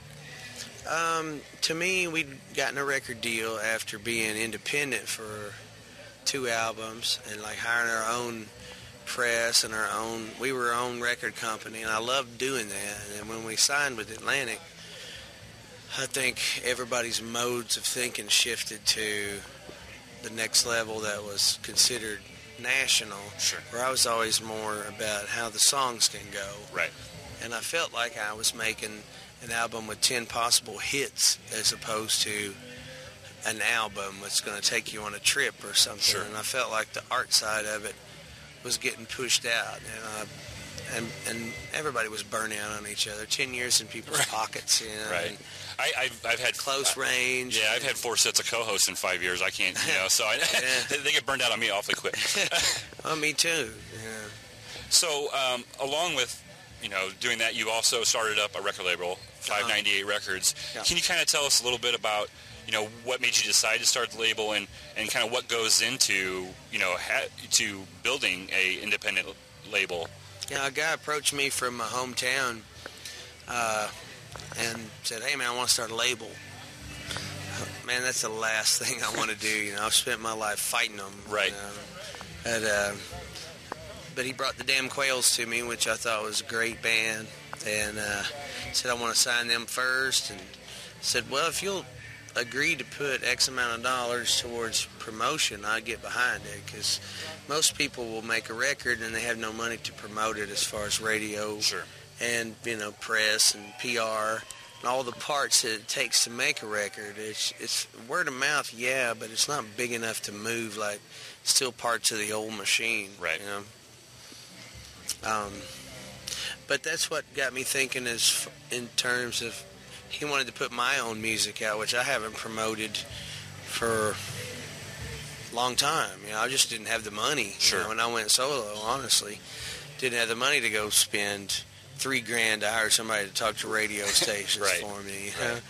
To me, we'd gotten a record deal after being independent for 2 albums and like hiring our own press and we were our own record company, and I loved doing that. And when we signed with Atlantic, I think everybody's modes of thinking shifted to the next level that was considered national. Sure. Where I was always more about how the songs can go. Right. And I felt like I was making an album with 10 possible hits as opposed to an album that's going to take you on a trip or something. Sure. And I felt like the art side of it was getting pushed out, and everybody was burning out on each other. 10 years in people's pockets, you know. Right. I've had close range. Yeah, I've had 4 sets of co-hosts in 5 years. I can't, you know, so they get burned out on me awfully quick. Well, me too. Yeah. So, along with, you know, doing that, you also started up a record label, 598 Records. Yeah. Can you kind of tell us a little bit about, you know, what made you decide to start the label and kind of what goes into, you know, to building a independent label? Yeah, a guy approached me from my hometown and said, "Hey, man, I want to start a label." Man, that's the last thing I want to do. You know, I've spent my life fighting them. Right. You know, but he brought the Damn Quails to me, which I thought was a great band, and said, "I want to sign them first." And said, "Well, if you'll agree to put X amount of dollars towards promotion, I'd get behind it, because most people will make a record and they have no money to promote it as far as radio and, you know, press and PR and all the parts that it takes to make a record. It's word of mouth, yeah, but it's not big enough to move like still parts of the old machine. Right. You know? But that's what got me thinking is in terms of he wanted to put my own music out, which I haven't promoted for a long time. You know, I just didn't have the money. Sure. You know, when I went solo, honestly, didn't have the money to go spend $3,000 to hire somebody to talk to radio stations Right. for me. You know?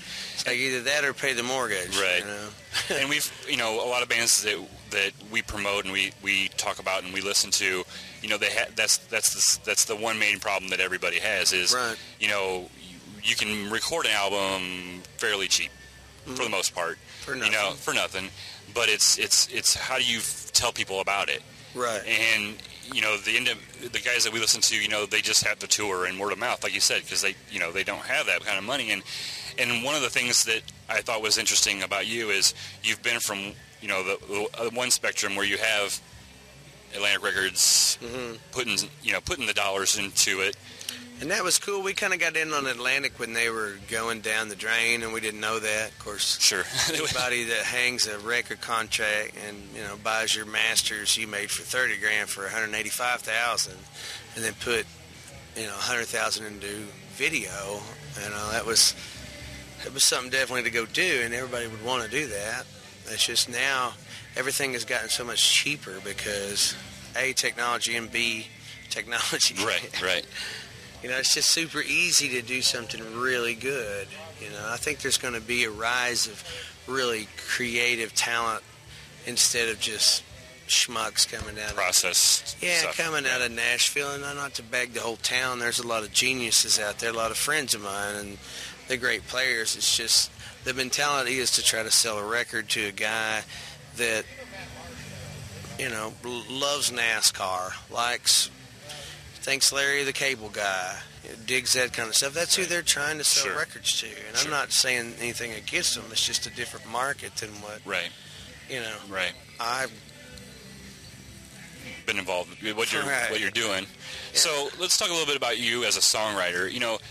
Like either that or pay the mortgage. Right. You know? And we've, a lot of bands that we promote and we talk about and we listen to, that's the one main problem that everybody has is, right. You can record an album fairly cheap for the most part, for nothing. For nothing. But it's how do you tell people about it? Right. And the guys that we listen to, they just have the tour and word of mouth, like you said, because they don't have that kind of money. And one of the things that I thought was interesting about you is you've been from the one spectrum where you have Atlantic Records putting the dollars into it. And that was cool. We kind of got in on Atlantic when they were going down the drain, and we didn't know that. Of course, sure. Anybody that hangs a record contract and buys your masters you made for $30,000 for $185,000, and then put $100,000 into video, that was something definitely to go do, and everybody would want to do that. It's just now everything has gotten so much cheaper because A, technology, and B, technology. Right. It's just super easy to do something really good. I think there's going to be a rise of really creative talent instead of just schmucks coming out process. Coming out of Nashville, and not to bag the whole town. There's a lot of geniuses out there, a lot of friends of mine, and they're great players. It's just the mentality is to try to sell a record to a guy that loves NASCAR, thinks Larry the Cable Guy, digs that kind of stuff. That's who they're trying to sell records to. And I'm not saying anything against them. It's just a different market than what, right. I've been involved with what you're doing. Yeah. So let's talk a little bit about you as a songwriter.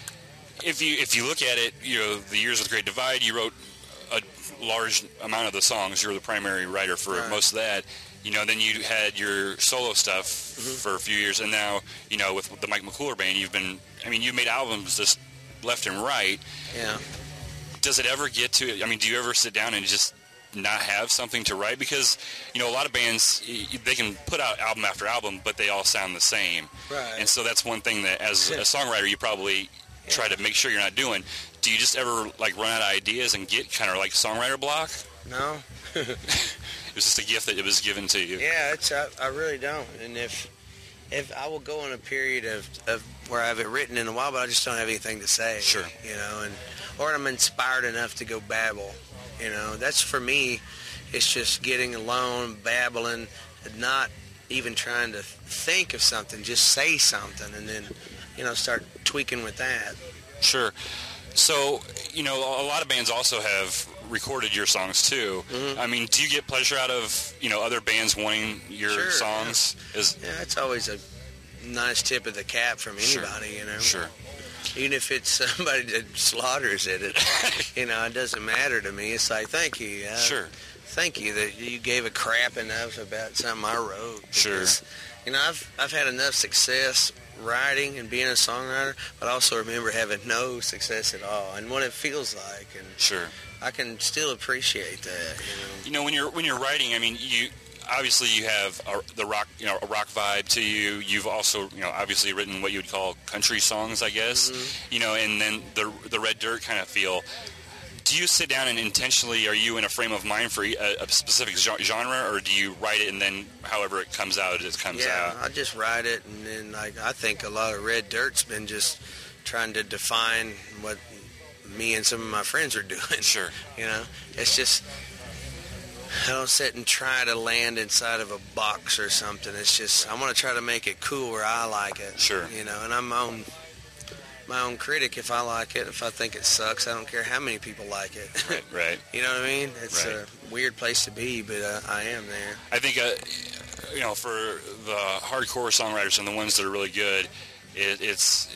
If you look at it, the Years of the Great Divide, you wrote a large amount of the songs. You were the primary writer for most of that. Then you had your solo stuff for a few years, and now, with the Mike McClure Band, you've made albums just left and right. Yeah. Does it ever get to, do you ever sit down and just not have something to write? Because, a lot of bands, they can put out album after album, but they all sound the same. Right. And so that's one thing that, as a songwriter, you probably try to make sure you're not doing. Do you just ever, run out of ideas and get kind of songwriter block? No. It was just a gift that it was given to you. Yeah, I really don't. And if I will go in a period of where I have it written in a while, but I just don't have anything to say. Sure. Or I'm inspired enough to go babble. That's for me. It's just getting alone, babbling, and not even trying to think of something. Just say something, and then start tweaking with that. Sure. So, a lot of bands also have recorded your songs too. Mm-hmm. Do you get pleasure out of, other bands wanting your songs? Yeah, it's always a nice tip of the cap from anybody, Sure. Even if it's somebody that slaughters it, it doesn't matter to me. It's like, thank you. Sure. Thank you that you gave a crap enough about something I wrote. Because, I've had enough success writing and being a songwriter, but I also remember having no success at all and what it feels like. And sure. I can still appreciate that. When you're writing, you obviously you have the rock, a rock vibe to you. You've also, obviously written what you would call country songs, I guess. And then the Red Dirt kind of feel. Do you sit down and intentionally, are you in a frame of mind for a specific genre, or do you write it and then however it comes out, it just comes out? Yeah, I just write it, and then I think a lot of Red Dirt's been just trying to define what me and some of my friends are doing. Sure. It's just, I don't sit and try to land inside of a box or something. It's just, I want to try to make it cool where I like it. Sure. And I'm my own critic. If I like it, if I think it sucks, I don't care how many people like it. Right. You know what I mean? It's a weird place to be, but I am there. I think, for the hardcore songwriters and the ones that are really good, it's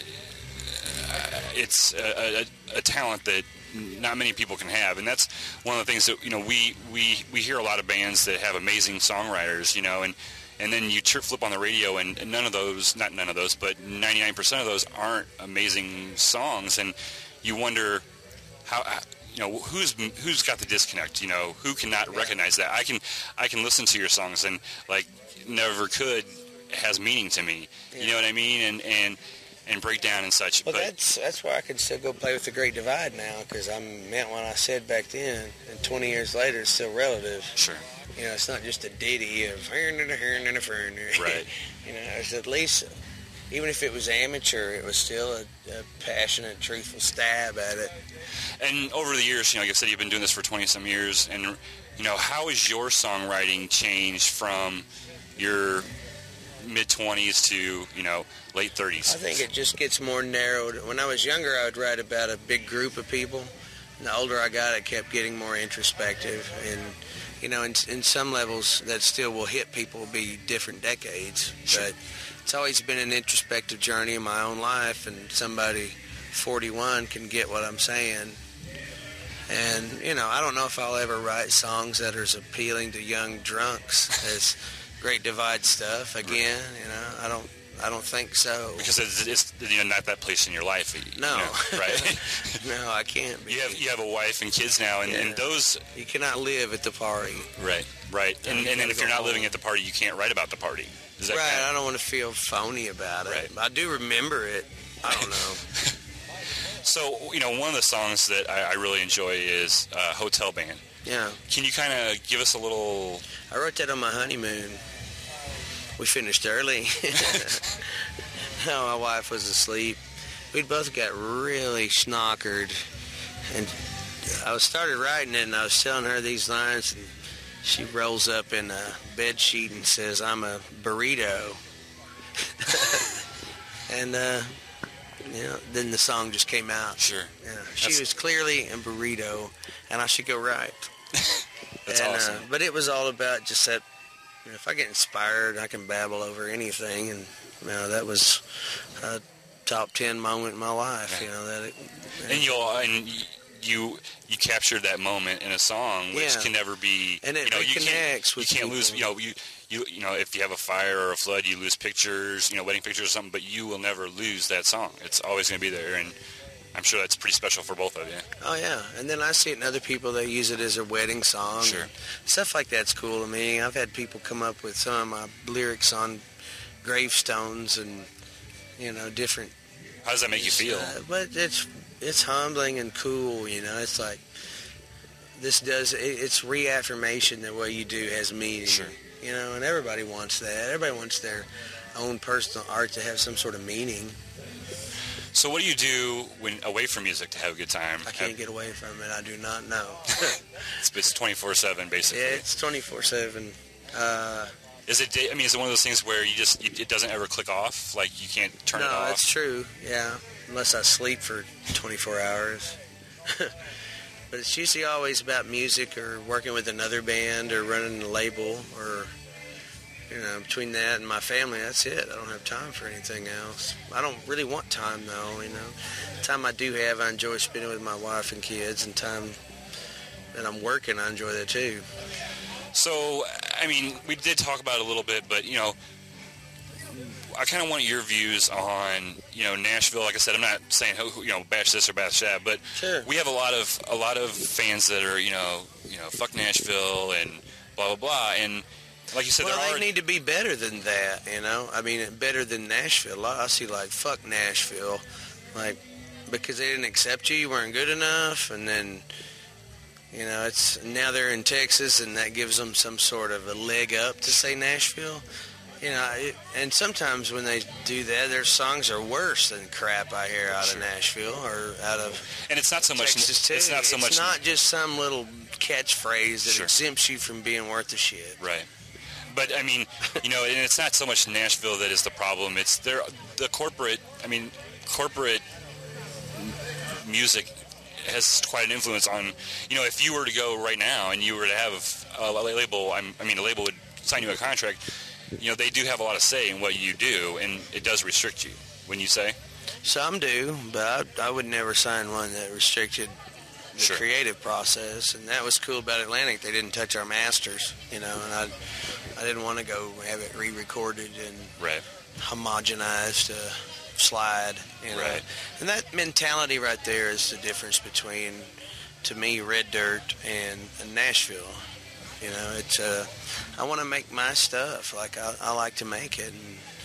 a talent that not many people can have, and that's one of the things that we hear a lot of bands that have amazing songwriters, and then you flip on the radio, and not none of those, but 99% of those aren't amazing songs, and you wonder how who's got the disconnect, who cannot recognize that. I can listen to your songs and Never Could has meaning to me, you know what I mean, and and break down and such. Well, but that's why I can still go play with the Great Divide now, because I meant what I said back then, and 20 years later, it's still relative. Sure. You know, it's not just a ditty of... Right. You know, it's at least... Even if it was amateur, it was still a passionate, truthful stab at it. And over the years, like I said, you've been doing this for 20-some years, and, how has your songwriting changed from your mid-20s to, late 30s? I think it just gets more narrowed. When I was younger, I would write about a big group of people. And the older I got, it kept getting more introspective. And, in some levels, that still will hit people, be different decades. Sure. But it's always been an introspective journey in my own life, and somebody 41 can get what I'm saying. And, I don't know if I'll ever write songs that are as appealing to young drunks as Great Divide stuff again. I don't think so. Because it's not that place in your life. No. Right? No, I can't be. You have a wife and kids now, and those... You cannot live at the party. Right. And then if you're not living at the party, you can't write about the party. Is that right, I don't want to feel phony about it. Right. I do remember it. I don't know. So, one of the songs that I really enjoy is Hotel Band. Yeah. Can you kind of give us a little... I wrote that on my honeymoon. We finished early. My wife was asleep. We'd both got really schnockered. And I started writing it, and I was telling her these lines, and she rolls up in a bed sheet and says, "I'm a burrito." And, then the song just came out. Sure. Yeah. She was clearly a burrito, and I should go write. That's awesome. But it was all about just that, if I get inspired, I can babble over anything, and that was a top 10 moment in my life. You captured that moment in a song, which can never be. And it connects with you can't people. lose. If you have a fire or a flood, you lose pictures, wedding pictures or something. But you will never lose that song. It's always going to be there, and I'm sure that's pretty special for both of you. Oh yeah, and then I see it in other people. They use it as a wedding song. Sure. Stuff like that's cool to me. I've had people come up with some of my lyrics on gravestones and different. How does that make you feel? But it's humbling and cool. It's like it's reaffirmation that what you do has meaning. Sure. And everybody wants that. Everybody wants their own personal art to have some sort of meaning. So what do you do when away from music to have a good time? I can't get away from it. I do not know. It's 24/7, basically. Yeah, it's 24/7. Is it one of those things where it doesn't ever click off? Like you can't turn it off? No, that's true. Yeah, unless I sleep for 24 hours. But it's usually always about music or working with another band or running a label or, between that and my family, that's it. I don't have time for anything else. I don't really want time, though, Time I do have, I enjoy spending with my wife and kids, and time that I'm working, I enjoy that, too. So, we did talk about it a little bit, but, I kind of want your views on, Nashville. Like I said, I'm not saying, bash this or bash that, but sure. We have a lot of fans that are, fuck Nashville and blah, blah, blah. And like you said, they need to be better than that, better than Nashville. I see, fuck Nashville, because they didn't accept you weren't good enough, and then, now they're in Texas, and that gives them some sort of a leg up to say Nashville. And sometimes when they do that, their songs are worse than crap I hear out of Nashville or out of and it's not so much Texas too. It's not so much. It's not just some little catchphrase that Sure. exempts you from being worth a shit. Right. But and it's not so much Nashville that is the problem. It's the corporate. Corporate music has quite an influence on. If you were to go right now and you were to have a label, a label would sign you a contract. They do have a lot of say in what you do, and it does restrict you, wouldn't you say? Some do, but I would never sign one that restricted the Sure. creative process, and that was cool about Atlantic. They didn't touch our masters, and I didn't want to go have it re-recorded and Right. homogenized to slide, Right. And that mentality right there is the difference between, to me, Red Dirt and Nashville. It's I want to make my stuff like I like to make it, and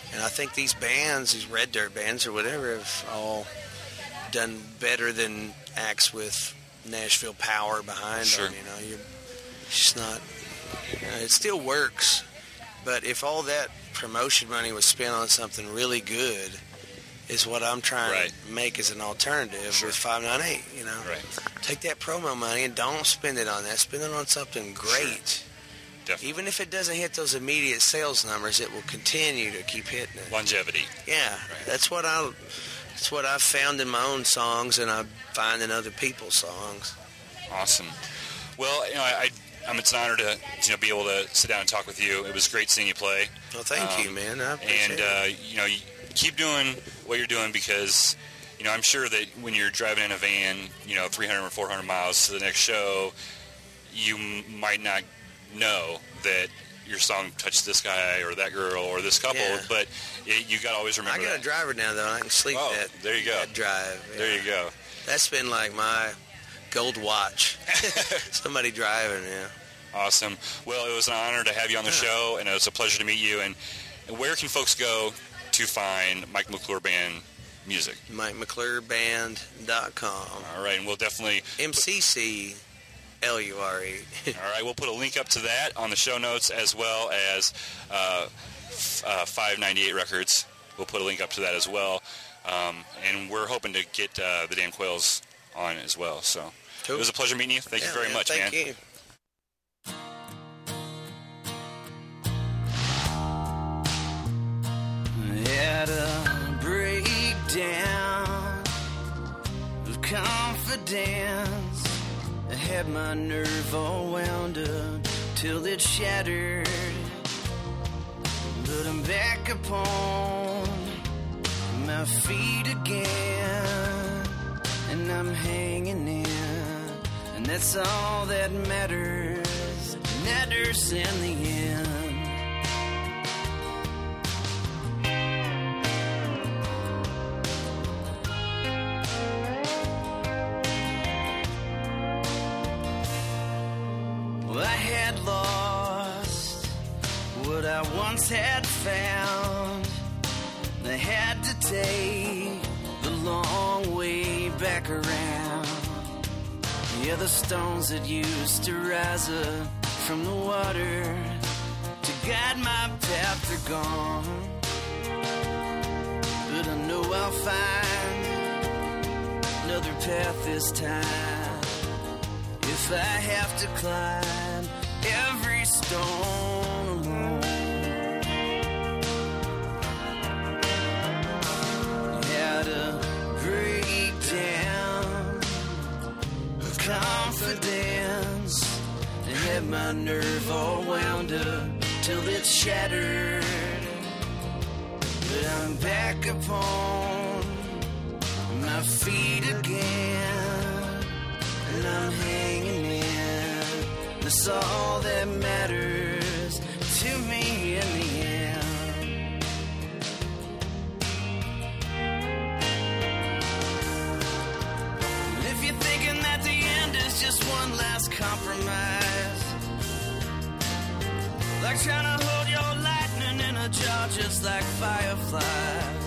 And I think these bands, these Red Dirt bands or whatever, have all done better than acts with Nashville power behind them. You know, you're just not. It still works, but if all that promotion money was spent on something really good, is what I'm trying to make as an alternative with 598. You know, take that promo money and don't spend it on that. Spend it on something great. Even if it doesn't hit those immediate sales numbers, it will continue to keep hitting it. Longevity. Yeah, that's what I've found in my own songs, and I find in other people's songs. Awesome. Well, you know, it's an honor to be able to sit down and talk with you. It was great seeing you play. Well, thank you, man. I appreciate it. You know, keep doing what you're doing, because you know, I'm sure that when you're driving in a van, you know, 300 or 400 miles to the next show, you might not know that your song touched this guy or that girl or this couple, but you got to always remember. I got a driver now, though. I can sleep there you go. that drive. Yeah. There you go. That's been like my gold watch. Somebody driving, Awesome. Well, it was an honor to have you on the show, and it was a pleasure to meet you. And where can folks go to find Mike McClure Band music? MikeMcClureBand.com. All right, and we'll definitely... MCCLURE. All right, we'll put a link up to that on the show notes, as well as 598 Records. We'll put a link up to that as well. And we're hoping to get the Damn Quails on as well. So It was a pleasure meeting you. Thank you very much, man. Thank you. Had a breakdown of confidence. I had my nerve all wound up till it shattered. But I'm back upon my feet again, and I'm hanging in, and that's all that matters in the end. Well, I had lost what I once had found. I had to take the long way back around. Yeah, the stones that used to rise up from the water to guide my path are gone. But I know I'll find another path this time, if I have to climb every stone alone. Had a breakdown of confidence. I had my nerve all wound up till it shattered. But I'm back upon my feet again, and I'm hanging in. That's all that matters to me in the end. And if you're thinking that the end is just one last compromise, like trying to hold your lightning in a jar just like fireflies.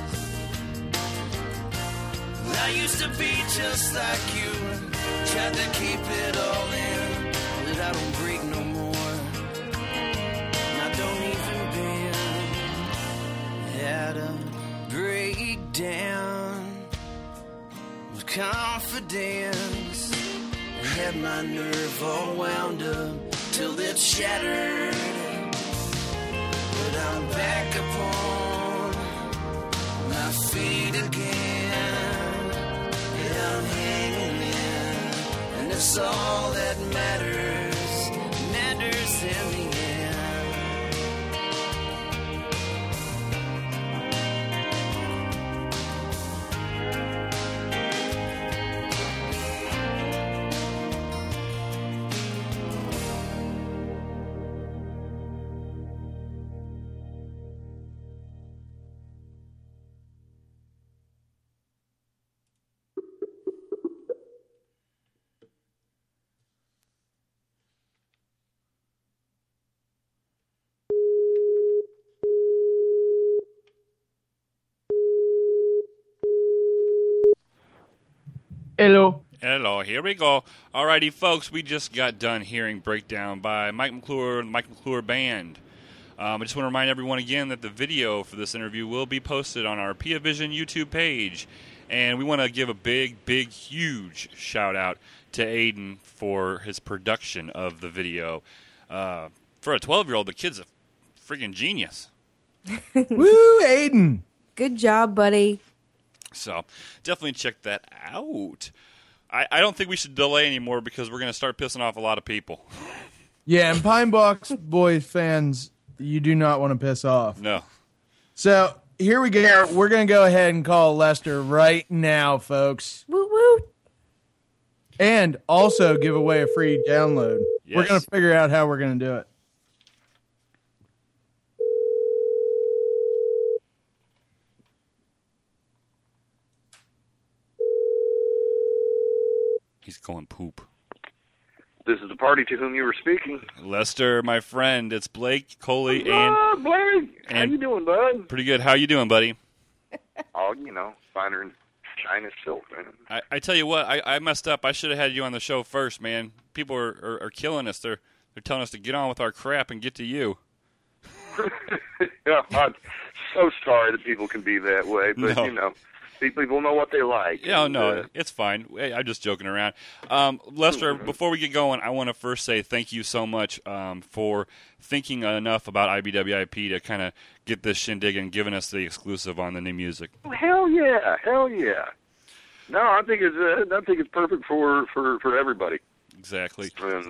I used to be just like you, tried to keep it all in, but I don't break no more, and I don't even bend. Had a breakdown with confidence. I had my nerve all wound up till it shattered. But I'm back upon my feet again. I'm hanging in, and it's all that matters in the end. Hello. Hello, here we go. Alrighty, folks, we just got done hearing Breakdown by Mike McClure and the Mike McClure Band. I just want to remind everyone again that the video for this interview will be posted on our Pia Vision YouTube page. And we want to give a big, huge shout-out to Aiden for his production of the video. For a 12-year-old, the kid's a freaking genius. Woo, Aiden. Good job, buddy. So definitely check that out. I don't think we should delay anymore because we're going to start pissing off a lot of people. Yeah, and Pine Box Boys fans, you do not want to piss off. No. So here we go. We're going to go ahead and call Lester right now, folks. Woo woo. And also give away a free download. Yes. We're going to figure out how we're going to do it. He's going poop. This is the party to whom you were speaking. Lester, my friend, it's Blake, Coley, and... Blake! How you doing, bud? Pretty good. How you doing, buddy? Oh, you know, finer than China silk, man. I tell you what, I messed up. I should have had you on the show first, man. People are killing us. They're telling us to get on with our crap and get to you. Yeah, I'm so sorry that people can be that way, but, No. you know, people know what they like. Yeah, and, no, it's fine. Hey, I'm just joking around. Lester, before we get going, I want to first say thank you so much for thinking enough about IBWIP to kind of get this shindig and giving us the exclusive on the new music. Hell yeah. No, I think it's perfect for everybody. Exactly. And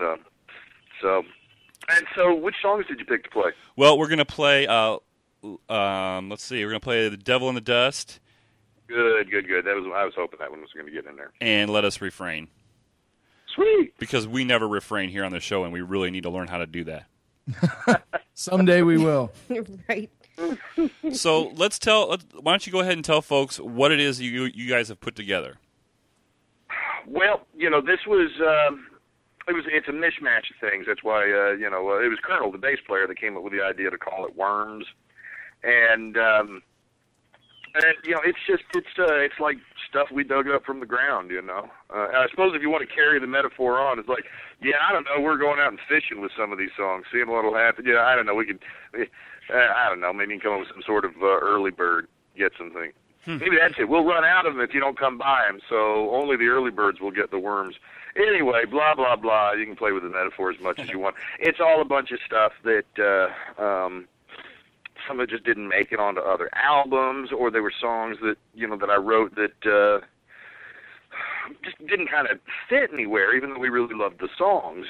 so, which songs did you pick to play? Well, we're gonna play. Let's see. We're gonna play "The Devil in the Dust." Good. I was hoping that one was going to get in there. And "Let Us Refrain." Sweet. Because we never refrain here on the show, and we really need to learn how to do that. Someday we will. Right. So why don't you go ahead and tell folks what it is you guys have put together? Well, you know, this was it's a mishmash of things. That's why it was Colonel, the bass player, that came up with the idea to call it Worms, and you know, it's like stuff we dug up from the ground. You know, I suppose if you want to carry the metaphor on, it's like, yeah, I don't know, we're going out and fishing with some of these songs, seeing what'll happen. Yeah, I don't know, I don't know, maybe you can come up with some sort of early bird, get something. Maybe that's it. We'll run out of them if you don't come by them, so only the early birds will get the worms. Anyway, blah, blah, blah. You can play with the metaphor as much as you want. It's all a bunch of stuff that some of it just didn't make it onto other albums, or there were songs that, you know, that I wrote that just didn't kind of fit anywhere, even though we really loved the songs.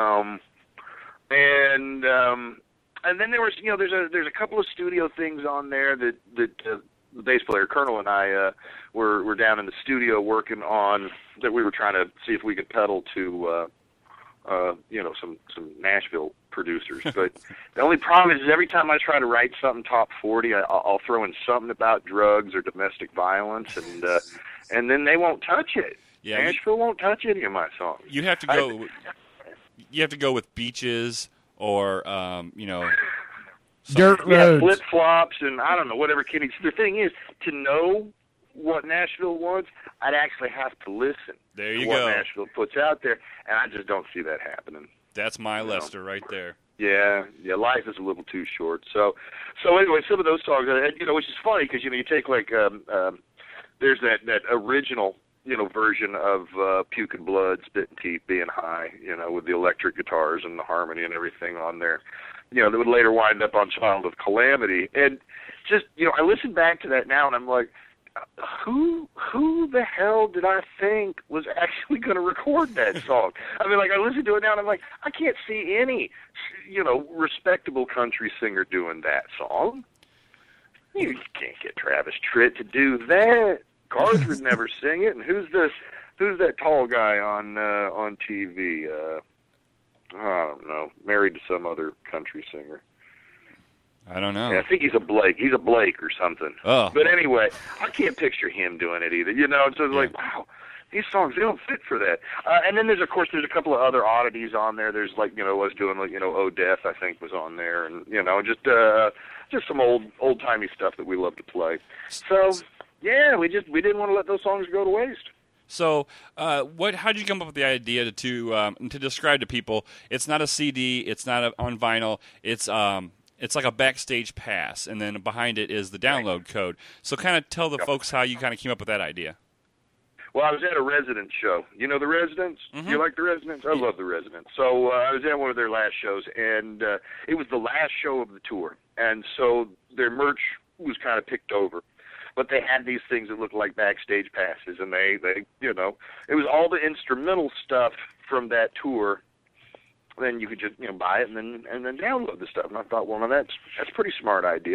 And then there was, you know, there's a couple of studio things on there that the bass player Colonel and I were down in the studio working on, that we were trying to see if we could pedal to you know, some Nashville producers. But the only problem is every time I try to write something top 40, I'll throw in something about drugs or domestic violence, and then they won't touch it. Yeah, Nashville won't touch any of my songs. You have to go. You have to go with beaches or you know, dirt roads, flip flops, and I don't know, whatever kidding. The thing is, to know what Nashville wants, I'd actually have to listen there you to what go. Nashville puts out there, and I just don't see that happening. That's my Lester right there. Yeah, life is a little too short. So anyway, some of those songs, you know, which is funny because, you know, you take like there's that original, you know, version of Puke and Blood, Spit and Teeth, Being High, you know, with the electric guitars and the harmony and everything on there, you know, that would later wind up on Child of Calamity. And just, you know, I listen back to that now and I'm like, who the hell did I think was actually going to record that song? I mean, like, I listen to it now and I'm like, I can't see any, you know, respectable country singer doing that song. You can't get Travis Tritt to do that. Cars would never sing it. And who's that tall guy on TV? I don't know. Married to some other country singer. I don't know. Yeah, I think he's a Blake. He's a Blake or something. Oh. But anyway, I can't picture him doing it either. You know, it's just like, wow, these songs, they don't fit for that. And then there's a couple of other oddities on there. There's like, you know, I was doing like, you know, Oh Death, I think, was on there, and, you know, just some old timey stuff that we love to play. So yeah, we didn't want to let those songs go to waste. So, how did you come up with the idea to describe to people? It's not a CD. It's not on vinyl. It's like a backstage pass, and then behind it is the download code. So, kind of tell the folks how you kind of came up with that idea. Well, I was at a Residents show. You know the Residents? You like the Residents? I love the Residents. So I was at one of their last shows, and it was the last show of the tour. And so their merch was kind of picked over. But they had these things that looked like backstage passes, and they it was all the instrumental stuff from that tour. Then you could just buy it and then download the stuff. And I thought, well, now that's a pretty smart idea.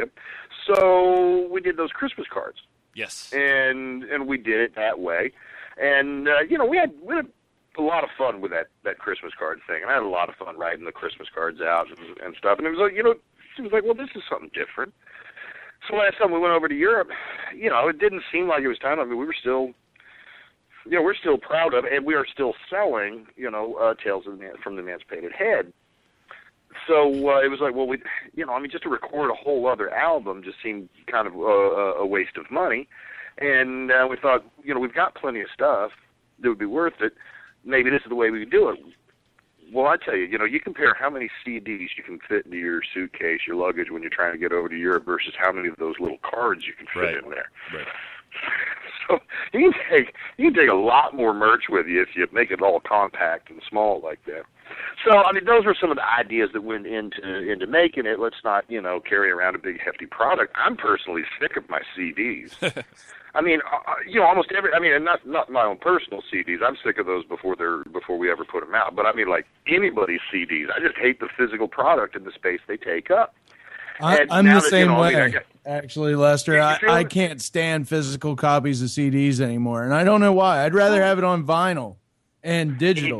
So we did those Christmas cards. Yes. And we did it that way. And we had a lot of fun with that Christmas card thing. And I had a lot of fun writing the Christmas cards out and stuff. And it was like, it was like, well, this is something different. So last time we went over to Europe, it didn't seem like it was time. I mean, we were still, we're still proud of it, and we are still selling, Tales from the Emancipated Head. So it was like, well, just to record a whole other album just seemed kind of a waste of money. And we thought, we've got plenty of stuff that would be worth it. Maybe this is the way we could do it. Well, I tell you, you compare how many CDs you can fit into your suitcase, your luggage when you're trying to get over to Europe versus how many of those little cards you can fit in there. Right. So you can take a lot more merch with you if you make it all compact and small like that. So, I mean, those were some of the ideas that went into making it. Let's not, carry around a big, hefty product. I'm personally sick of my CDs. I mean, almost and not my own personal CDs. I'm sick of those before we ever put them out. But I mean, like anybody's CDs. I just hate the physical product and the space they take up. I'm the same way, actually, Lester. I can't stand physical copies of CDs anymore, and I don't know why. I'd rather have it on vinyl and digital.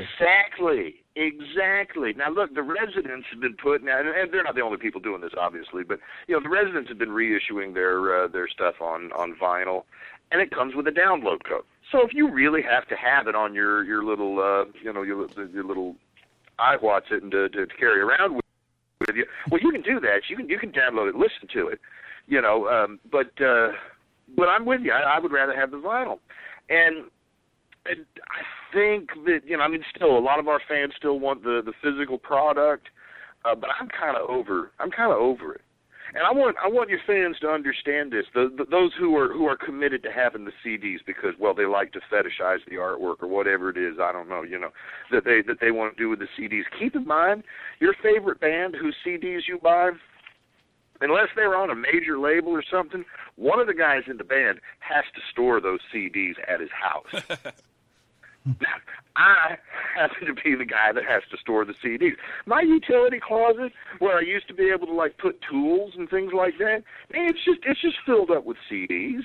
Exactly. Now, look, the Residents have been putting out, and they're not the only people doing this, obviously, but the Residents have been reissuing their stuff on vinyl, and it comes with a download code. So if you really have to have it on your little your little iWatch it to carry around with you, well, you can do that. You can download it, listen to it, but I'm with you. I would rather have the vinyl, and I think that still a lot of our fans still want the physical product, but I'm kind of over it. And I want your fans to understand this. Those who are committed to having the CDs because, well, they like to fetishize the artwork or whatever it is. I don't know. That they want to do with the CDs. Keep in mind, your favorite band whose CDs you buy, unless they're on a major label or something, one of the guys in the band has to store those CDs at his house. I happen to be the guy that has to store the CDs. My utility closet, where I used to be able to put tools and things like that, it's just filled up with CDs.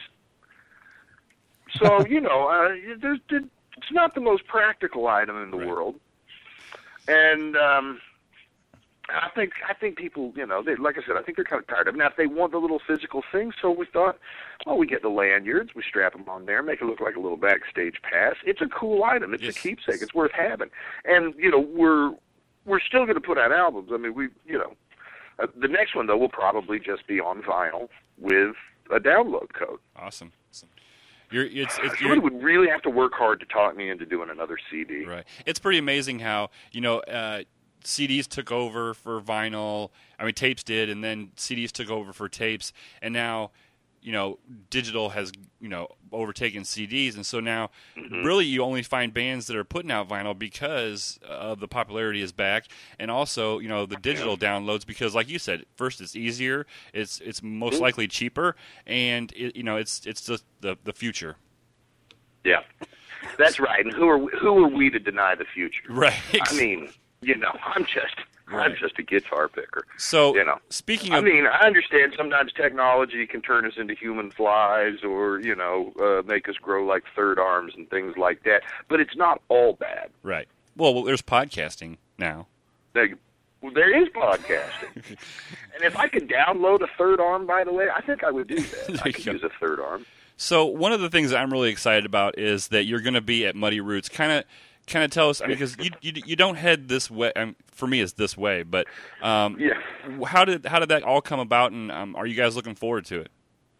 So it's not the most practical item in the world, and I think people, like I said, I think they're kind of tired of it. Now, if they want the little physical thing, so we thought, well, we get the lanyards, we strap them on there, make it look like a little backstage pass. It's a cool item. It's a keepsake. It's worth having. And, we're still going to put out albums. I mean, the next one, though, will probably just be on vinyl with a download code. Awesome. Somebody would really have to work hard to talk me into doing another CD. Right. It's pretty amazing how, CDs took over for vinyl. I mean, tapes did, and then CDs took over for tapes, and now, digital has, overtaken CDs, and so now, really, you only find bands that are putting out vinyl because of the popularity is back, and also, the digital downloads because, like you said, first it's easier, it's most likely cheaper, and it's just the future. Yeah, that's right. And who are we to deny the future? Right. I mean. I'm just a guitar picker. So, speaking of... I mean, I understand sometimes technology can turn us into human flies or, make us grow like third arms and things like that. But it's not all bad. Right. Well, there's podcasting now. There is podcasting. And if I could download a third arm, by the way, I think I would do that. I could use a third arm. So, one of the things that I'm really excited about is that you're going to be at Muddy Roots. Kind of tell us, because you don't head this way. For me, it's this way. But how did that all come about? And are you guys looking forward to it?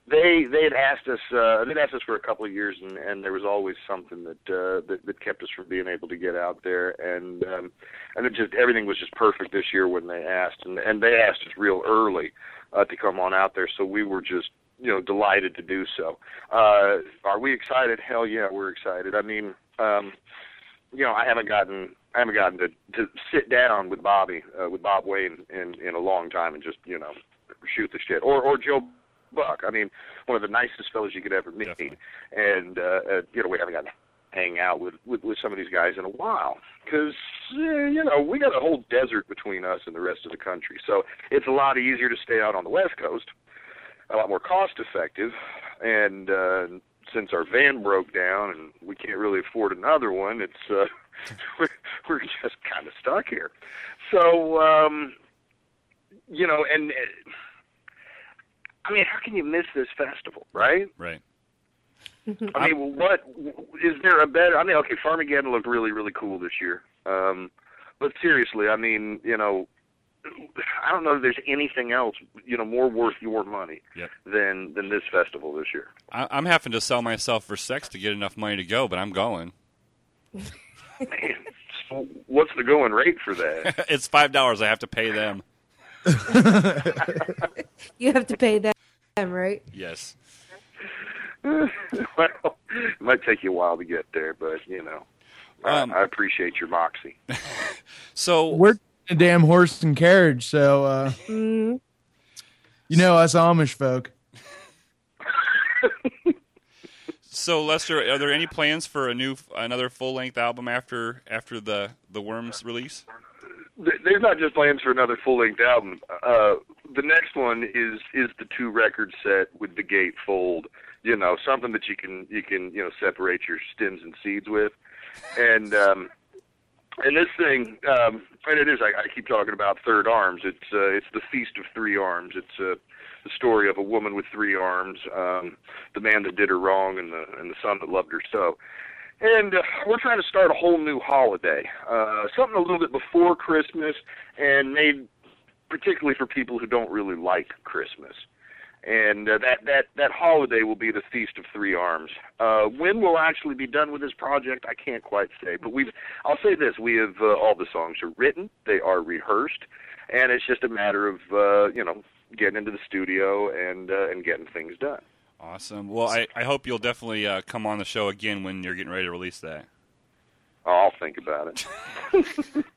they had asked us for a couple of years, and there was always something that kept us from being able to get out there, and it just everything was just perfect this year when they asked, and they asked us real early to come on out there, so we were just delighted to do so. Are we excited? Hell yeah, we're excited. I mean, I haven't gotten to sit down with Bob Wayne in a long time and just shoot the shit, or Joe Buck. I mean, one of the nicest fellows you could ever meet. Definitely. And we haven't gotten to hang out with some of these guys in a while because we got a whole desert between us and the rest of the country, so it's a lot easier to stay out on the West Coast, a lot more cost effective, and since our van broke down and we can't really afford another one, it's we're just kind of stuck here. So and I mean, how can you miss this festival, right? Right. I mean, what is there a better? I mean, okay, Farmageddon looked really, really cool this year. But seriously, I mean, I don't know if there's anything else, more worth your money than this festival this year. I'm having to sell myself for sex to get enough money to go, but I'm going. Man, so what's the going rate for that? It's $5. I have to pay them. You have to pay them, right? Yes. Well, it might take you a while to get there, but I appreciate your moxie. So we're a damn horse and carriage, so us Amish folk. So Lester, are there any plans for another full-length album after the Worms release? There's not just plans for another full-length album. The next one is the 2-record set with the gatefold. Something that you can separate your stems and seeds with, and this thing, and it is. I keep talking about Third Arms. It's the Feast of Three Arms. It's the story of a woman with 3 arms, the man that did her wrong, and the son that loved her so. And we're trying to start a whole new holiday, something a little bit before Christmas, and made particularly for people who don't really like Christmas. And that holiday will be the Feast of Three Arms. When we'll actually be done with this project, I can't quite say. But I'll say this: we have all the songs are written, they are rehearsed, and it's just a matter of getting into the studio and getting things done. Awesome. Well, I hope you'll definitely come on the show again when you're getting ready to release that. Oh, I'll think about it.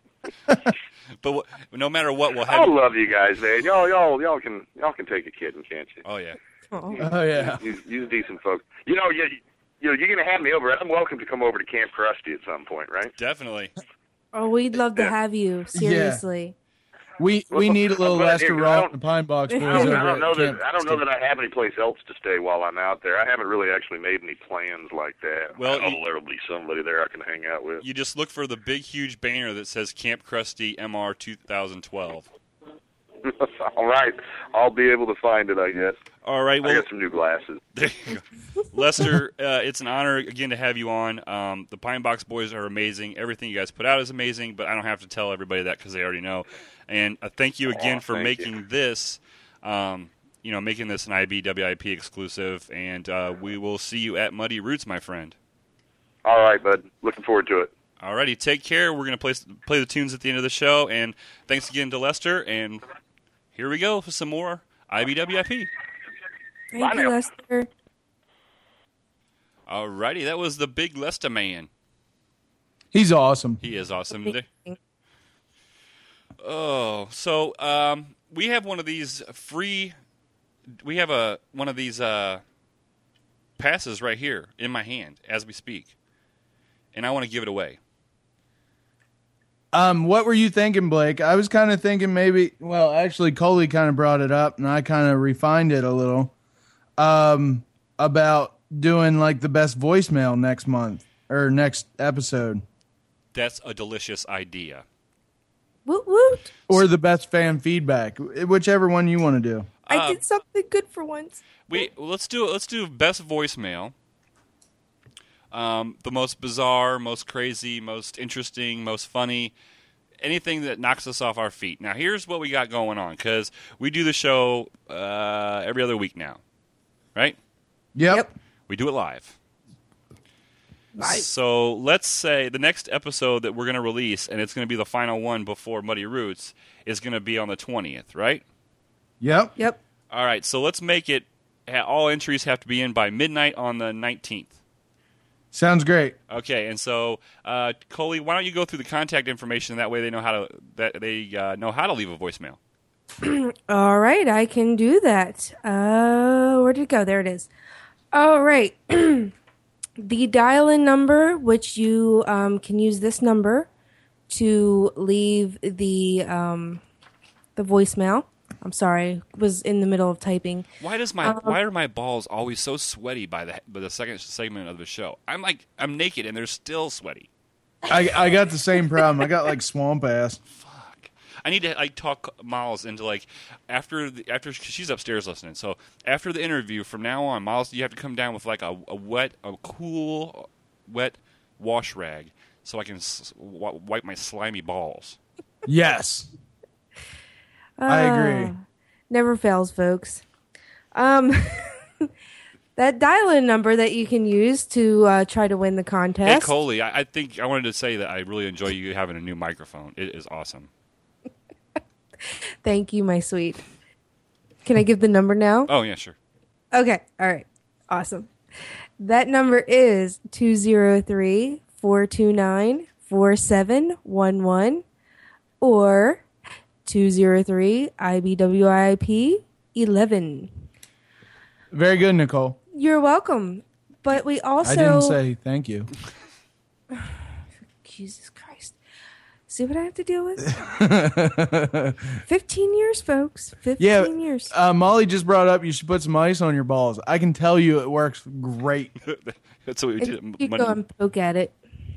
But no matter what, we'll have. I love you guys, man. Y'all can take a kidding, can't you? Oh yeah. Oh yeah. You decent folks. You're gonna have me over. I'm welcome to come over to Camp Krusty at some point, right? Definitely. Oh, we'd love to have you. Seriously. We need a little Lester Raw and the Pine Box Boys. I don't know that I have any place else to stay while I'm out there. I haven't really actually made any plans like that. Well, there'll be somebody there I can hang out with. You just look for the big, huge banner that says Camp Krusty MR 2012. All right, I'll be able to find it, I guess. All right, well, I got some new glasses. There you go. Lester, it's an honor again to have you on. The Pine Box Boys are amazing. Everything you guys put out is amazing, but I don't have to tell everybody that because they already know. And thank you again for making this, making this an IBWIP exclusive. And we will see you at Muddy Roots, my friend. All right, bud. Looking forward to it. All righty, take care. We're going to play the tunes at the end of the show. And thanks again to Lester. And here we go for some more IBWIP. Thank you, Lester. All righty, that was the big Lester man. He's awesome. He is awesome. Oh, so we have one of these free. We have one of these passes right here in my hand as we speak, and I want to give it away. What were you thinking, Blake? I was kind of thinking maybe. Well, actually, Coley kind of brought it up, and I kind of refined it a little. About doing like the best voicemail next month or next episode. That's a delicious idea. Woot woot. Or the best fan feedback, whichever one you want to do. I did something good for once. Let's do best voicemail. The most bizarre, most crazy, most interesting, most funny, anything that knocks us off our feet. Now, here's what we got going on, because we do the show every other week now. right? Yep. We do it live. So let's say the next episode that we're going to release, and it's going to be the final one before Muddy Roots, is going to be on the 20th, right? Yep. Yep. All right, so let's make it, all entries have to be in by midnight on the 19th. Sounds great. Okay, and so, Coley, why don't you go through the contact information, that way they know how to leave a voicemail. All right, I can do that. Where did it go? There it is. All right. The dial-in number, which you can use this number to leave the voicemail. I'm sorry, was in the middle of typing. Why are my balls always so sweaty by the second segment of the show? I'm naked and they're still sweaty. I got the same problem. I got like swamp ass. I need to talk Miles into after cause she's upstairs listening. So after the interview, from now on, Miles, you have to come down with a cool, wet wash rag so I can wipe my slimy balls. Yes, I agree. Never fails, folks. That dial-in number that you can use to try to win the contest. Hey, Coley, I think I wanted to say that I really enjoy you having a new microphone. It is awesome. Thank you, my sweet. Can I give the number now? Oh, yeah, sure. Okay. All right. Awesome. That number is 203-429-4711 or 203-IBWIP-11. Very good, Nicole. You're welcome. But we also... I didn't say thank you. Jesus Christ. See what I have to deal with? 15 years, folks. 15 years. Molly just brought up you should put some ice on your balls. I can tell you it works great. That's what we did. You go and poke at it.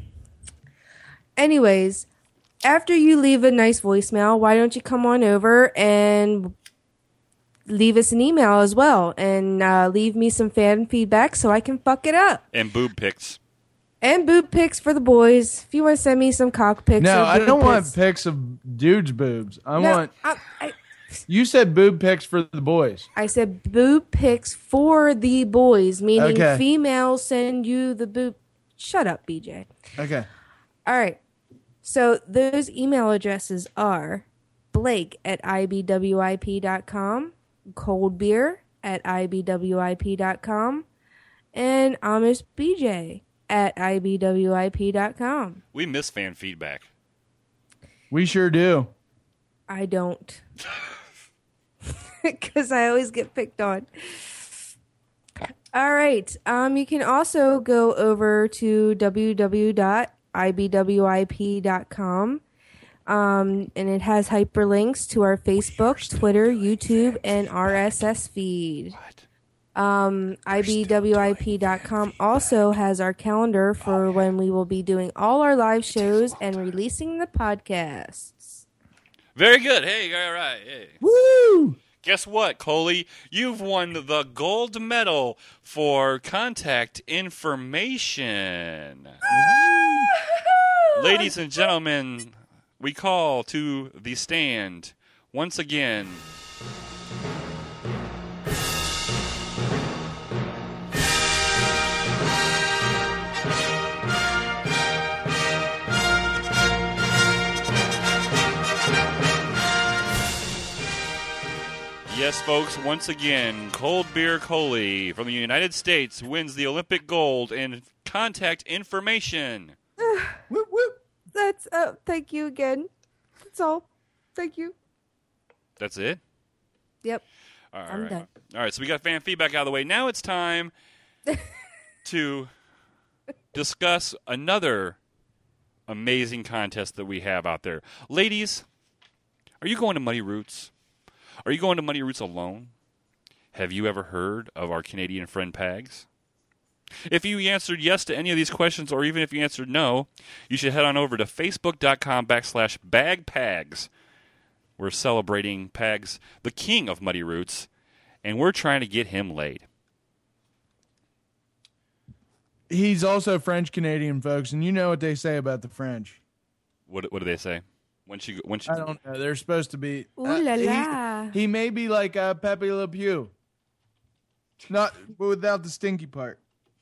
Anyways, after you leave a nice voicemail, why don't you come on over and leave us an email as well and leave me some fan feedback so I can fuck it up. And boob pics. And boob pics for the boys. If you want to send me some cock pics. No, or I boob don't want pics. pics of dudes' boobs. I No, want... You said boob pics for the boys. I said boob pics for the boys, meaning Okay. females send you the boob. Shut up, BJ. Okay. All right. So those email addresses are Blake@IBWIP.com, coldbeer@IBWIP.com, and Amish BJ@IBWIP.com. We miss fan feedback. We sure do. I don't. Because I always get picked on. All right. You can also go over to www.ibwip.com. And it has hyperlinks to our Facebook, Twitter, YouTube, and RSS feed. IBWIP.com also has our calendar for when we will be doing all our live shows and releasing the podcasts. Very good. Hey, all right. Hey. Woo! Guess what, Coley? You've won the gold medal for contact information. Ladies and gentlemen, we call to the stand once again. Yes, folks, once again, Cold Beer Coley from the United States wins the Olympic gold in contact information. Whoop, whoop. That's, thank you again. That's all. Thank you. That's it? Yep. I'm done. All right, so we got fan feedback out of the way. Now it's time to discuss another amazing contest that we have out there. Ladies, are you going to Muddy Roots? Are you going to Muddy Roots alone? Have you ever heard of our Canadian friend Pags? If you answered yes to any of these questions, or even if you answered no, you should head on over to facebook.com/bagpags. We're celebrating Pags, the king of Muddy Roots, and we're trying to get him laid. He's also French-Canadian, folks, and you know what they say about the French. What do they say? Once you I don't know. They're supposed to be... Ooh la la. He may be like Pepe Le Pew. Not but without the stinky part.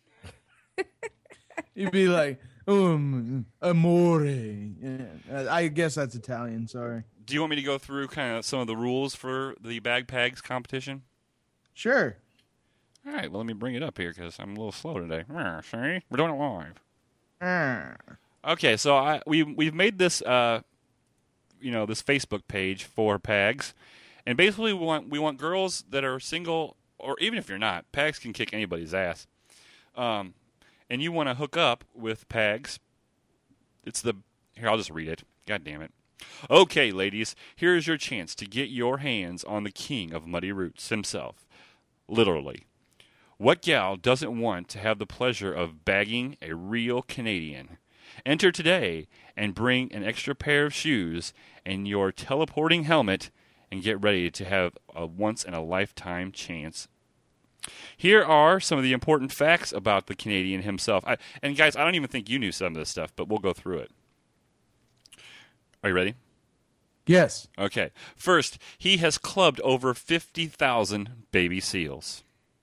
You'd be like, amore. Yeah. I guess that's Italian. Sorry. Do you want me to go through kind of some of the rules for the Bag Pags competition? Sure. All right, well, let me bring it up here because I'm a little slow today. See? We're doing it live. Okay, so we've made this this Facebook page for Pags, and basically we want girls that are single, or even if you're not, Pags can kick anybody's ass. And you want to hook up with Pags. Here, I'll just read it. God damn it. Okay, ladies, here's your chance to get your hands on the king of Muddy Roots himself. Literally. What gal doesn't want to have the pleasure of bagging a real Canadian? Enter today and bring an extra pair of shoes and your teleporting helmet and get ready to have a once-in-a-lifetime chance. Here are some of the important facts about the Canadian himself. And guys, I don't even think you knew some of this stuff, but we'll go through it. Are you ready? Yes. Okay. First, he has clubbed over 50,000 baby seals.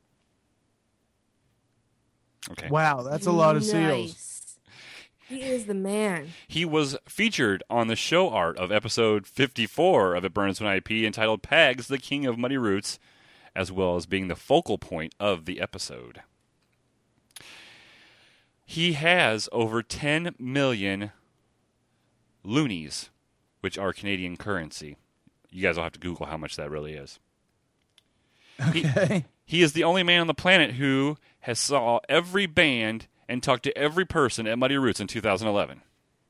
Okay. Wow, that's a lot of seals. Nice. He is the man. He was featured on the show art of episode 54 of It Burns When IP entitled Pags, the King of Muddy Roots, as well as being the focal point of the episode. He has over 10 million loonies, which are Canadian currency. You guys will have to Google how much that really is. Okay. He is the only man on the planet who has saw every band and talked to every person at Muddy Roots in 2011.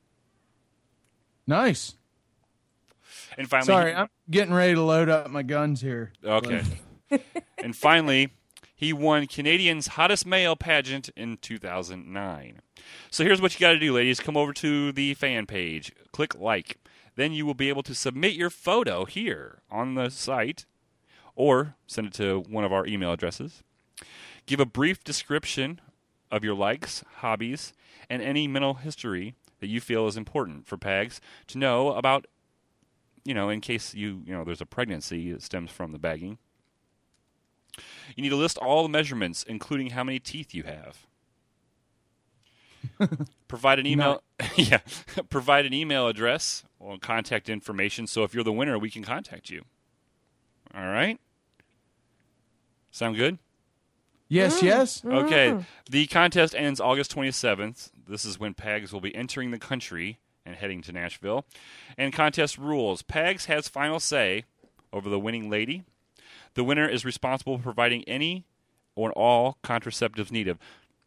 Nice. And finally, sorry, I'm getting ready to load up my guns here. Okay. And finally, he won Canadian's Hottest Male pageant in 2009. So here's what you got to do, ladies. Come over to the fan page. Click like. Then you will be able to submit your photo here on the site or send it to one of our email addresses. Give a brief description of your likes, hobbies, and any mental history that you feel is important for Pags to know about, in case there's a pregnancy that stems from the bagging. You need to list all the measurements, including how many teeth you have. Provide an email. Provide an email address or contact information. So if you're the winner, we can contact you. All right. Sound good? Yes, yes. Okay. The contest ends August 27th. This is when Pags will be entering the country and heading to Nashville. And contest rules. Pags has final say over the winning lady. The winner is responsible for providing any or all contraceptives needed.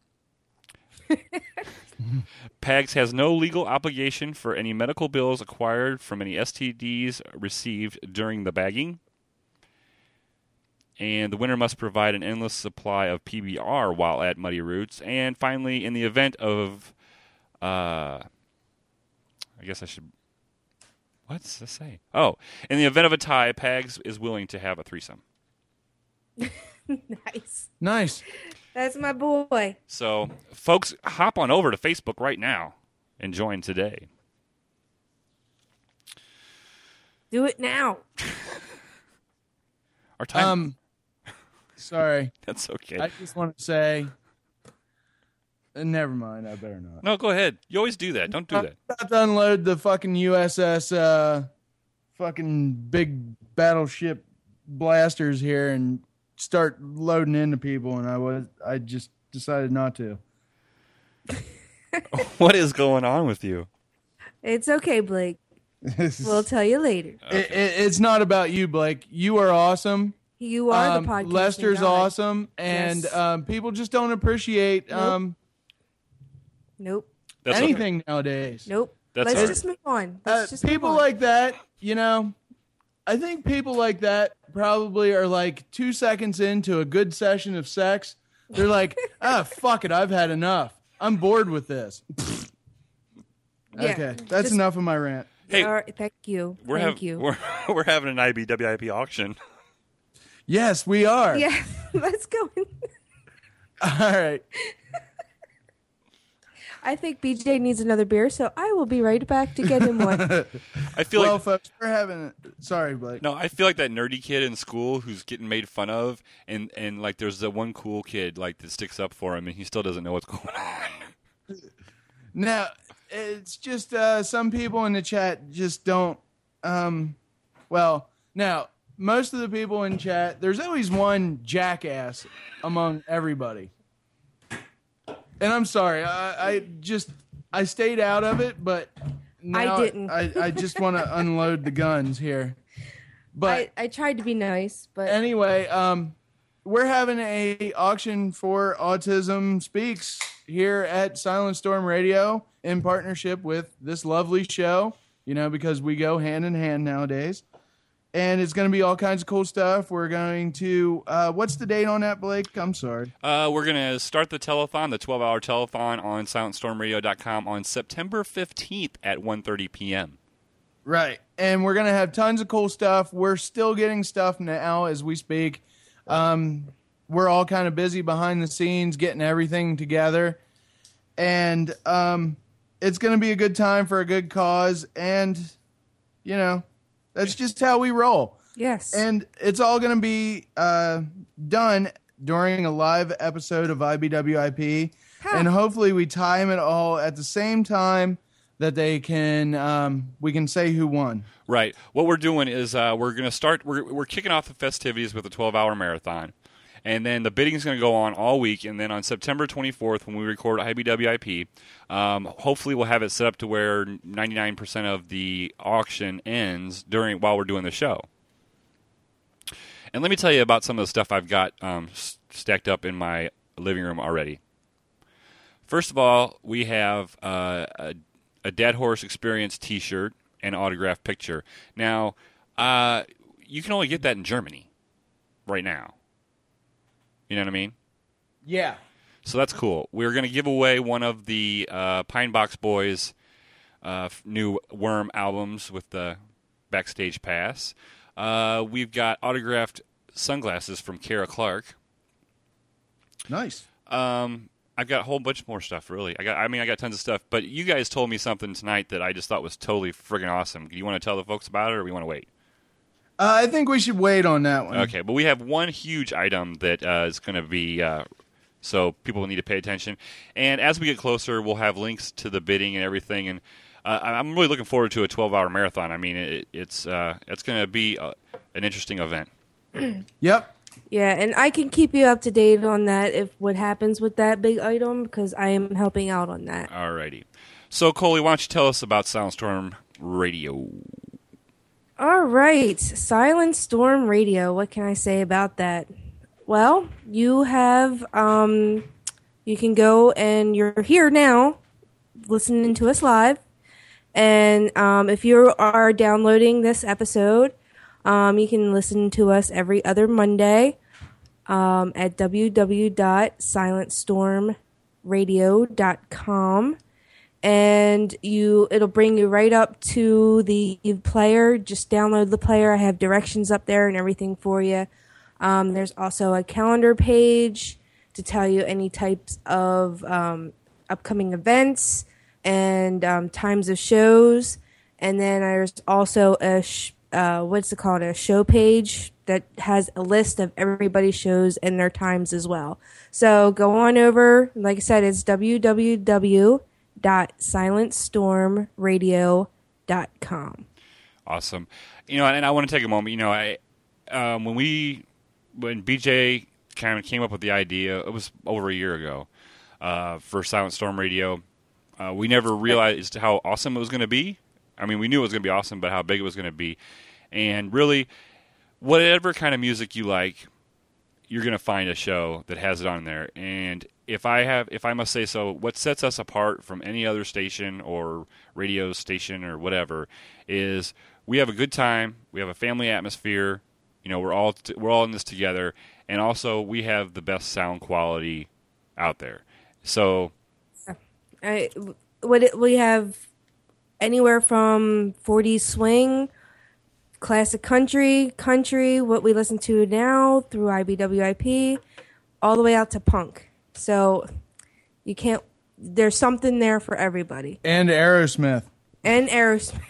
Pags has no legal obligation for any medical bills acquired from any STDs received during the bagging. And the winner must provide an endless supply of PBR while at Muddy Roots. And finally, in the event of, I guess I should, what's this say? Oh, in the event of a tie, Pags is willing to have a threesome. Nice. That's my boy. So, folks, hop on over to Facebook right now and join today. Do it now. Our time. Sorry. That's okay. I just want to say, never mind. I better not. No, go ahead. You always do that. Don't do that. I'm about to unload the fucking USS, fucking big battleship blasters here and start loading into people, and I just decided not to. What is going on with you? It's okay, Blake. We'll tell you later. It's not about you, Blake. You are awesome. You are the podcast. Lester's God. awesome, and Yes. People just don't appreciate Nope. That's anything nowadays. Nope. That's Let's all right. just move on. Let's just people move on. like that, I think people like that probably are like 2 seconds into a good session of sex. They're like, fuck it, I've had enough. I'm bored with this. Yeah, Okay, that's just- enough of my rant. Hey, All right, thank you. Thank you. We're having an IBWIP auction. Yes, we are. Yeah, let's go. All right. I think BJ needs another beer, so I will be right back to get him one. I feel well, like folks, we're having. Sorry, Blake. no, I feel like that nerdy kid in school who's getting made fun of, and like there's the one cool kid like that sticks up for him, and he still doesn't know what's going on. Now, it's just some people in the chat just don't. Well, now most of the people in chat, there's always one jackass among everybody. And I'm sorry, I stayed out of it, but now I didn't. I just want to unload the guns here. But I tried to be nice, but anyway, we're having a auction for Autism Speaks here at Silent Storm Radio in partnership with this lovely show, because we go hand in hand nowadays. And it's going to be all kinds of cool stuff. We're going to, what's the date on that, Blake? I'm sorry. We're going to start the telethon, the 12-hour telethon on SilentStormRadio.com on September 15th at 1:30 p.m. Right. And we're going to have tons of cool stuff. We're still getting stuff now as we speak. We're all kind of busy behind the scenes getting everything together. And it's going to be a good time for a good cause. And, that's just how we roll. Yes. And it's all going to be done during a live episode of IBWIP. And hopefully we time it all at the same time that they can we can say who won. Right. What we're doing is we're going to start, we're kicking off the festivities with a 12-hour marathon. And then the bidding is going to go on all week. And then on September 24th, when we record IBWIP, hopefully we'll have it set up to where 99% of the auction ends while we're doing the show. And let me tell you about some of the stuff I've got stacked up in my living room already. First of all, we have a Dead Horse Experience T-shirt and autographed picture. Now, you can only get that in Germany right now. You know what I mean? Yeah. So that's cool. We're going to give away one of the Pine Box Boys' new Worm albums with the backstage pass. We've got autographed sunglasses from Kara Clark. Nice. I've got a whole bunch more stuff, really. I got tons of stuff. But you guys told me something tonight that I just thought was totally friggin' awesome. Do you want to tell the folks about it, or we want to wait? I think we should wait on that one. Okay, but we have one huge item that is going to be, so people need to pay attention. And as we get closer, we'll have links to the bidding and everything. And I'm really looking forward to a 12-hour marathon. I mean, it's going to be an interesting event. Yep. Yeah, and I can keep you up to date on that if what happens with that big item, because I am helping out on that. Alrighty. So, Coley, why don't you tell us about Silent Storm Radio? All right, Silent Storm Radio. What can I say about that? Well, you have, you can go and you're here now, listening to us live. And if you are downloading this episode, you can listen to us every other Monday at www.silentstormradio.com. And it'll bring you right up to the player. Just download the player. I have directions up there and everything for you. There's also a calendar page to tell you any types of upcoming events and times of shows. And then there's also a a show page that has a list of everybody's shows and their times as well. So go on over. Like I said, it's www.silentstormradio.com. Awesome. And I want to take a moment. When BJ kind of came up with the idea, it was over a year ago, for Silent Storm Radio. We never realized how awesome it was going to be. I mean, we knew it was going to be awesome, but how big it was going to be. And really, whatever kind of music you like, you're going to find a show that has it on there. And if I must say so, what sets us apart from any other station or radio station or whatever is we have a good time. We have a family atmosphere. We're all in this together, and also we have the best sound quality out there. So, we have anywhere from 40s swing, classic country, what we listen to now through IBWIP, all the way out to punk. So you can't there's something there for everybody. And Aerosmith. And Aerosmith.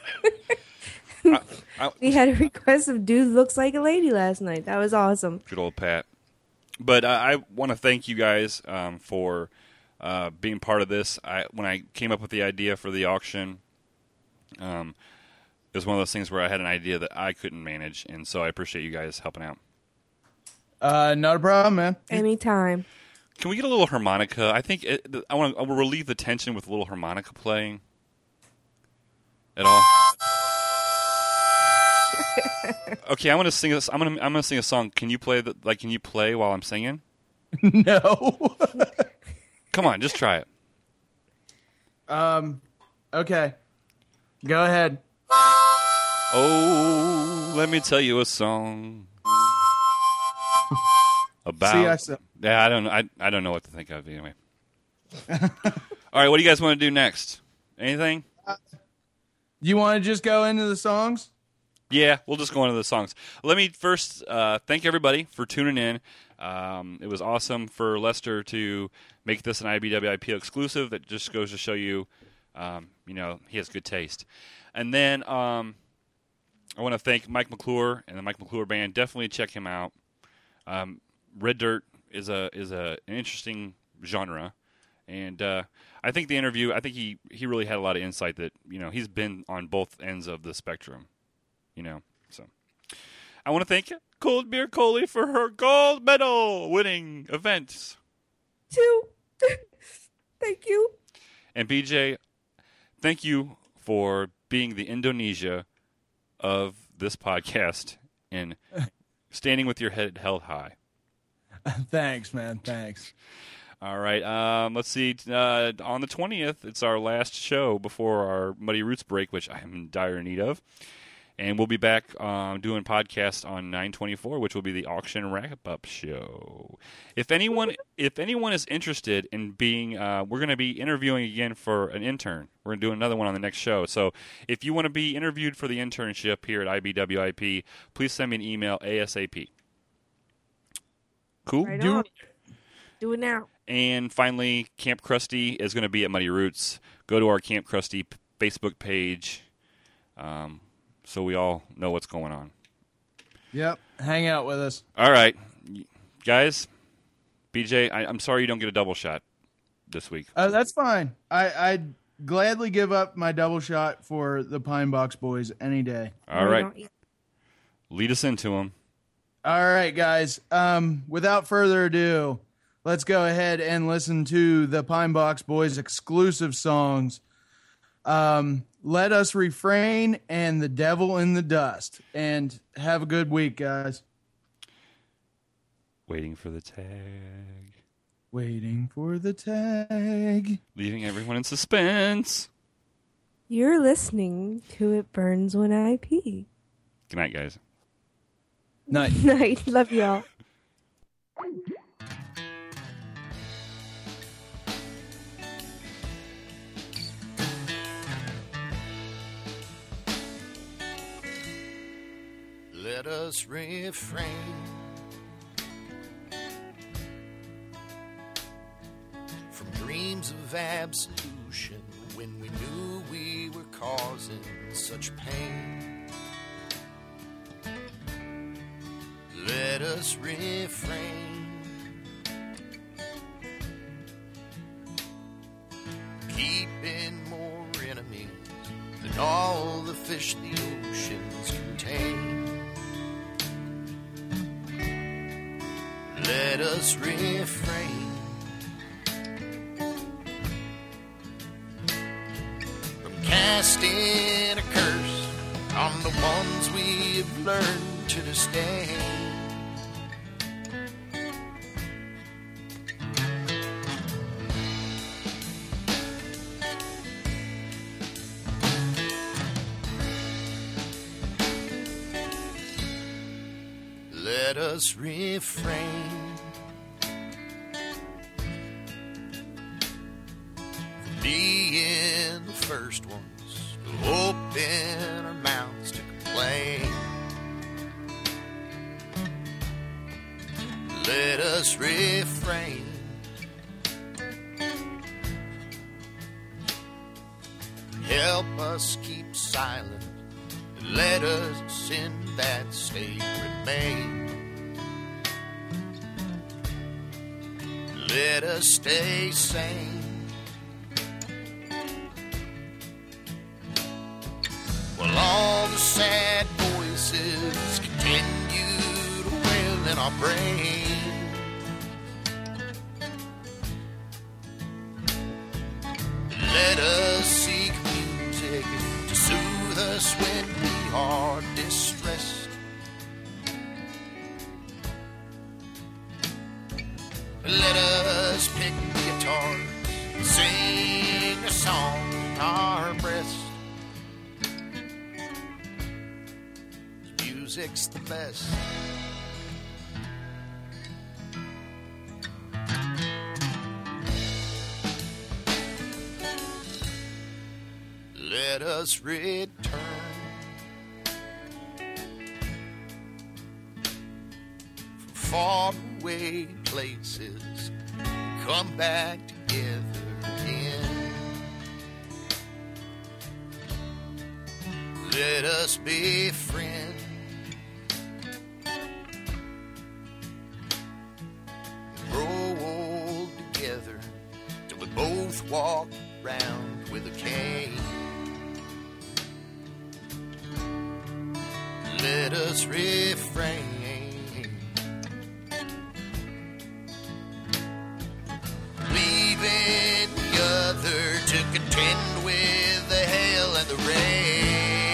We had a request of Dude Looks Like a Lady last night. That was awesome. Good old Pat. But I want to thank you guys for being part of this. When I came up with the idea for the auction, it was one of those things where I had an idea that I couldn't manage, and so I appreciate you guys helping out. Not a problem, man. Anytime. Can we get a little harmonica? I think I want to relieve the tension with a little harmonica playing. At all? Okay, I'm gonna sing this. I'm gonna sing a song. Can you play Can you play while I'm singing? No. Come on, just try it. Okay. Go ahead. Oh, let me tell you a song about. Yeah, I don't know. I don't know what to think of anyway. All right, what do you guys want to do next? Anything? You want to just go into the songs? Yeah, we'll just go into the songs. Let me first thank everybody for tuning in. It was awesome for Lester to make this an IBWIP exclusive. That just goes to show you, he has good taste. And then I want to thank Mike McClure and the Mike McClure Band. Definitely check him out. Red Dirt is an interesting genre, and I think the interview. I think he really had a lot of insight that he's been on both ends of the spectrum. So I want to thank Cold Beer Coley for her gold medal winning event. Thank you. And BJ, thank you for being the Indonesia of this podcast and standing with your head held high. Thanks, man. Thanks. All right. Let's see. On the 20th, it's our last show before our Muddy Roots break, which I am in dire need of. And we'll be back doing podcasts on 9/24, which will be the auction wrap-up show. If anyone is interested in being, we're going to be interviewing again for an intern. We're going to do another one on the next show. So if you want to be interviewed for the internship here at IBWIP, please send me an email ASAP. Cool? Right on. Do it now. And finally, Camp Krusty is going to be at Muddy Roots. Go to our Camp Krusty Facebook page. So we all know what's going on. Yep. Hang out with us. All right. Guys, BJ, I'm sorry you don't get a double shot this week. That's fine. I'd gladly give up my double shot for the Pine Box Boys any day. All right. Lead us into them. All right, guys. Without further ado, let's go ahead and listen to the Pine Box Boys exclusive songs. Let Us Refrain and The Devil in the Dust. And have a good week, guys. Waiting for the tag. Waiting for the tag. Leaving everyone in suspense. You're listening to It Burns When I Pee. Good night, guys. Night. Night. Love y'all. Let us refrain from dreams of absolution when we knew we were causing such pain. Let us refrain, keeping more enemies than all the fish the oceans contain. Let us refrain from casting a curse on the ones we've learned to disdain. Let us refrain from being the first ones to open our mouths to complain. Let us refrain us keep silent. Let us in that state remain. Let us stay sane. While all the sad voices continue to wail in our brain. Let us seek music to soothe us when we are distressed. Let us pick guitars and sing a song in our breast. Music's the best. Let us return from far away places, come back together again. Let us be friends. Grow old together till we both walk around with a cane. Let us refrain. Leaving the other to contend with the hail and the rain.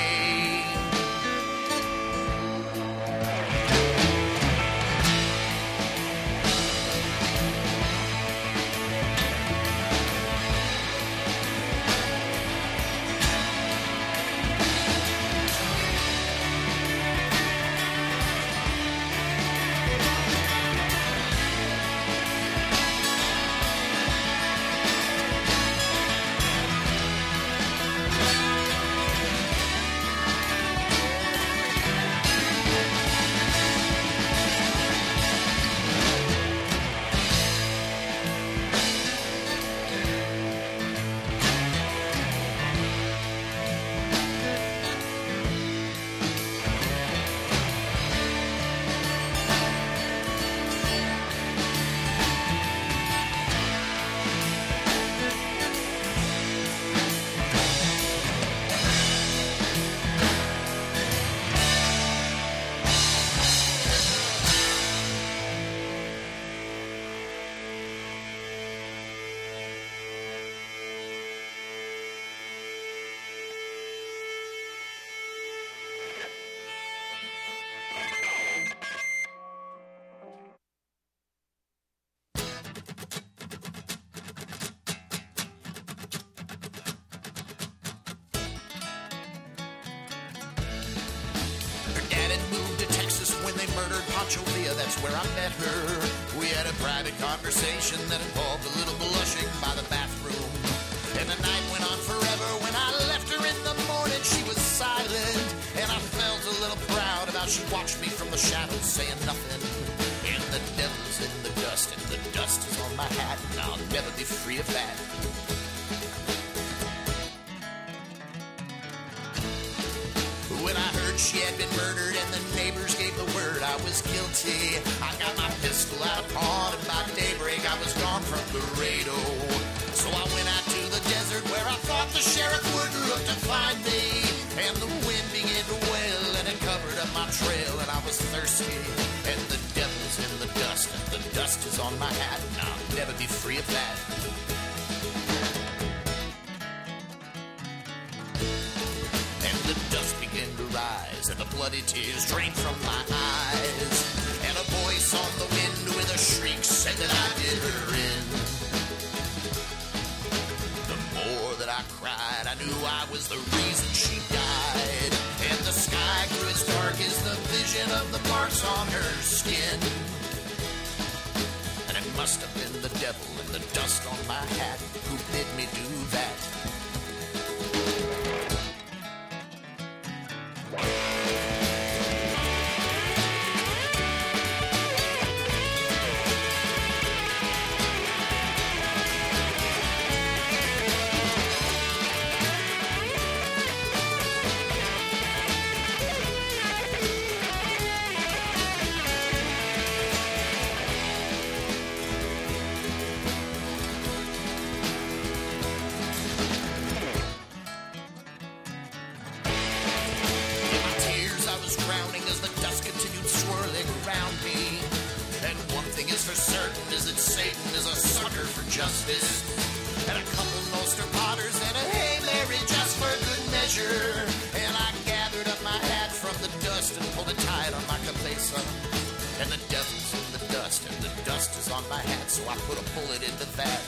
Pancho Villa, that's where I met her. We had a private conversation that involved a little blushing by the bathroom. And the night went on forever. When I left her in the morning, she was silent. And I felt a little proud about she watched me from the shadows saying nothing. And the devil's in the dust, and the dust is on my hat, and I'll never be free of that. When I heard she had been murdered and the neighbors gave the word I was guilty, I got my pistol out upon, and by daybreak I was gone from Laredo. So I went out to the desert where I thought the sheriff would look to find me. And the wind began to wail and it covered up my trail, and I was thirsty. And the devil's in the dust, and the dust is on my hat, and I'll never be free of that. The dust began to rise, and the bloody tears drained from my eyes. And a voice on the wind with a shriek said that I did her in. The more that I cried, I knew I was the reason she died. And the sky grew as dark as the vision of the marks on her skin. And it must have been the devil and the dust on my hat who bid me do that. justice. And a couple Ulster Potters and a Hey Mary just for good measure. And I gathered up my hat from the dust and pulled it tight on my cabeza. And the devil's in the dust and the dust is on my hat, so I put a bullet into that.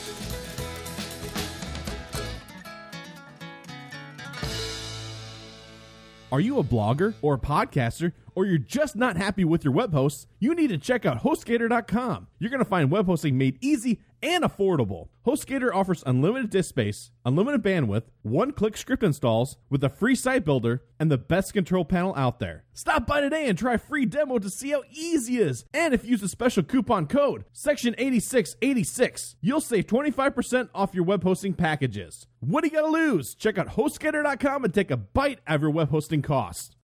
Are you a blogger or a podcaster, or you're just not happy with your web hosts? You need to check out HostGator.com. You're going to find web hosting made easy and affordable. HostGator offers unlimited disk space, unlimited bandwidth, one-click script installs with a free site builder, and the best control panel out there. Stop by today and try a free demo to see how easy it is. And if you use the special coupon code, Section 8686, you'll save 25% off your web hosting packages. What do you got to lose? Check out HostGator.com and take a bite out of your web hosting costs.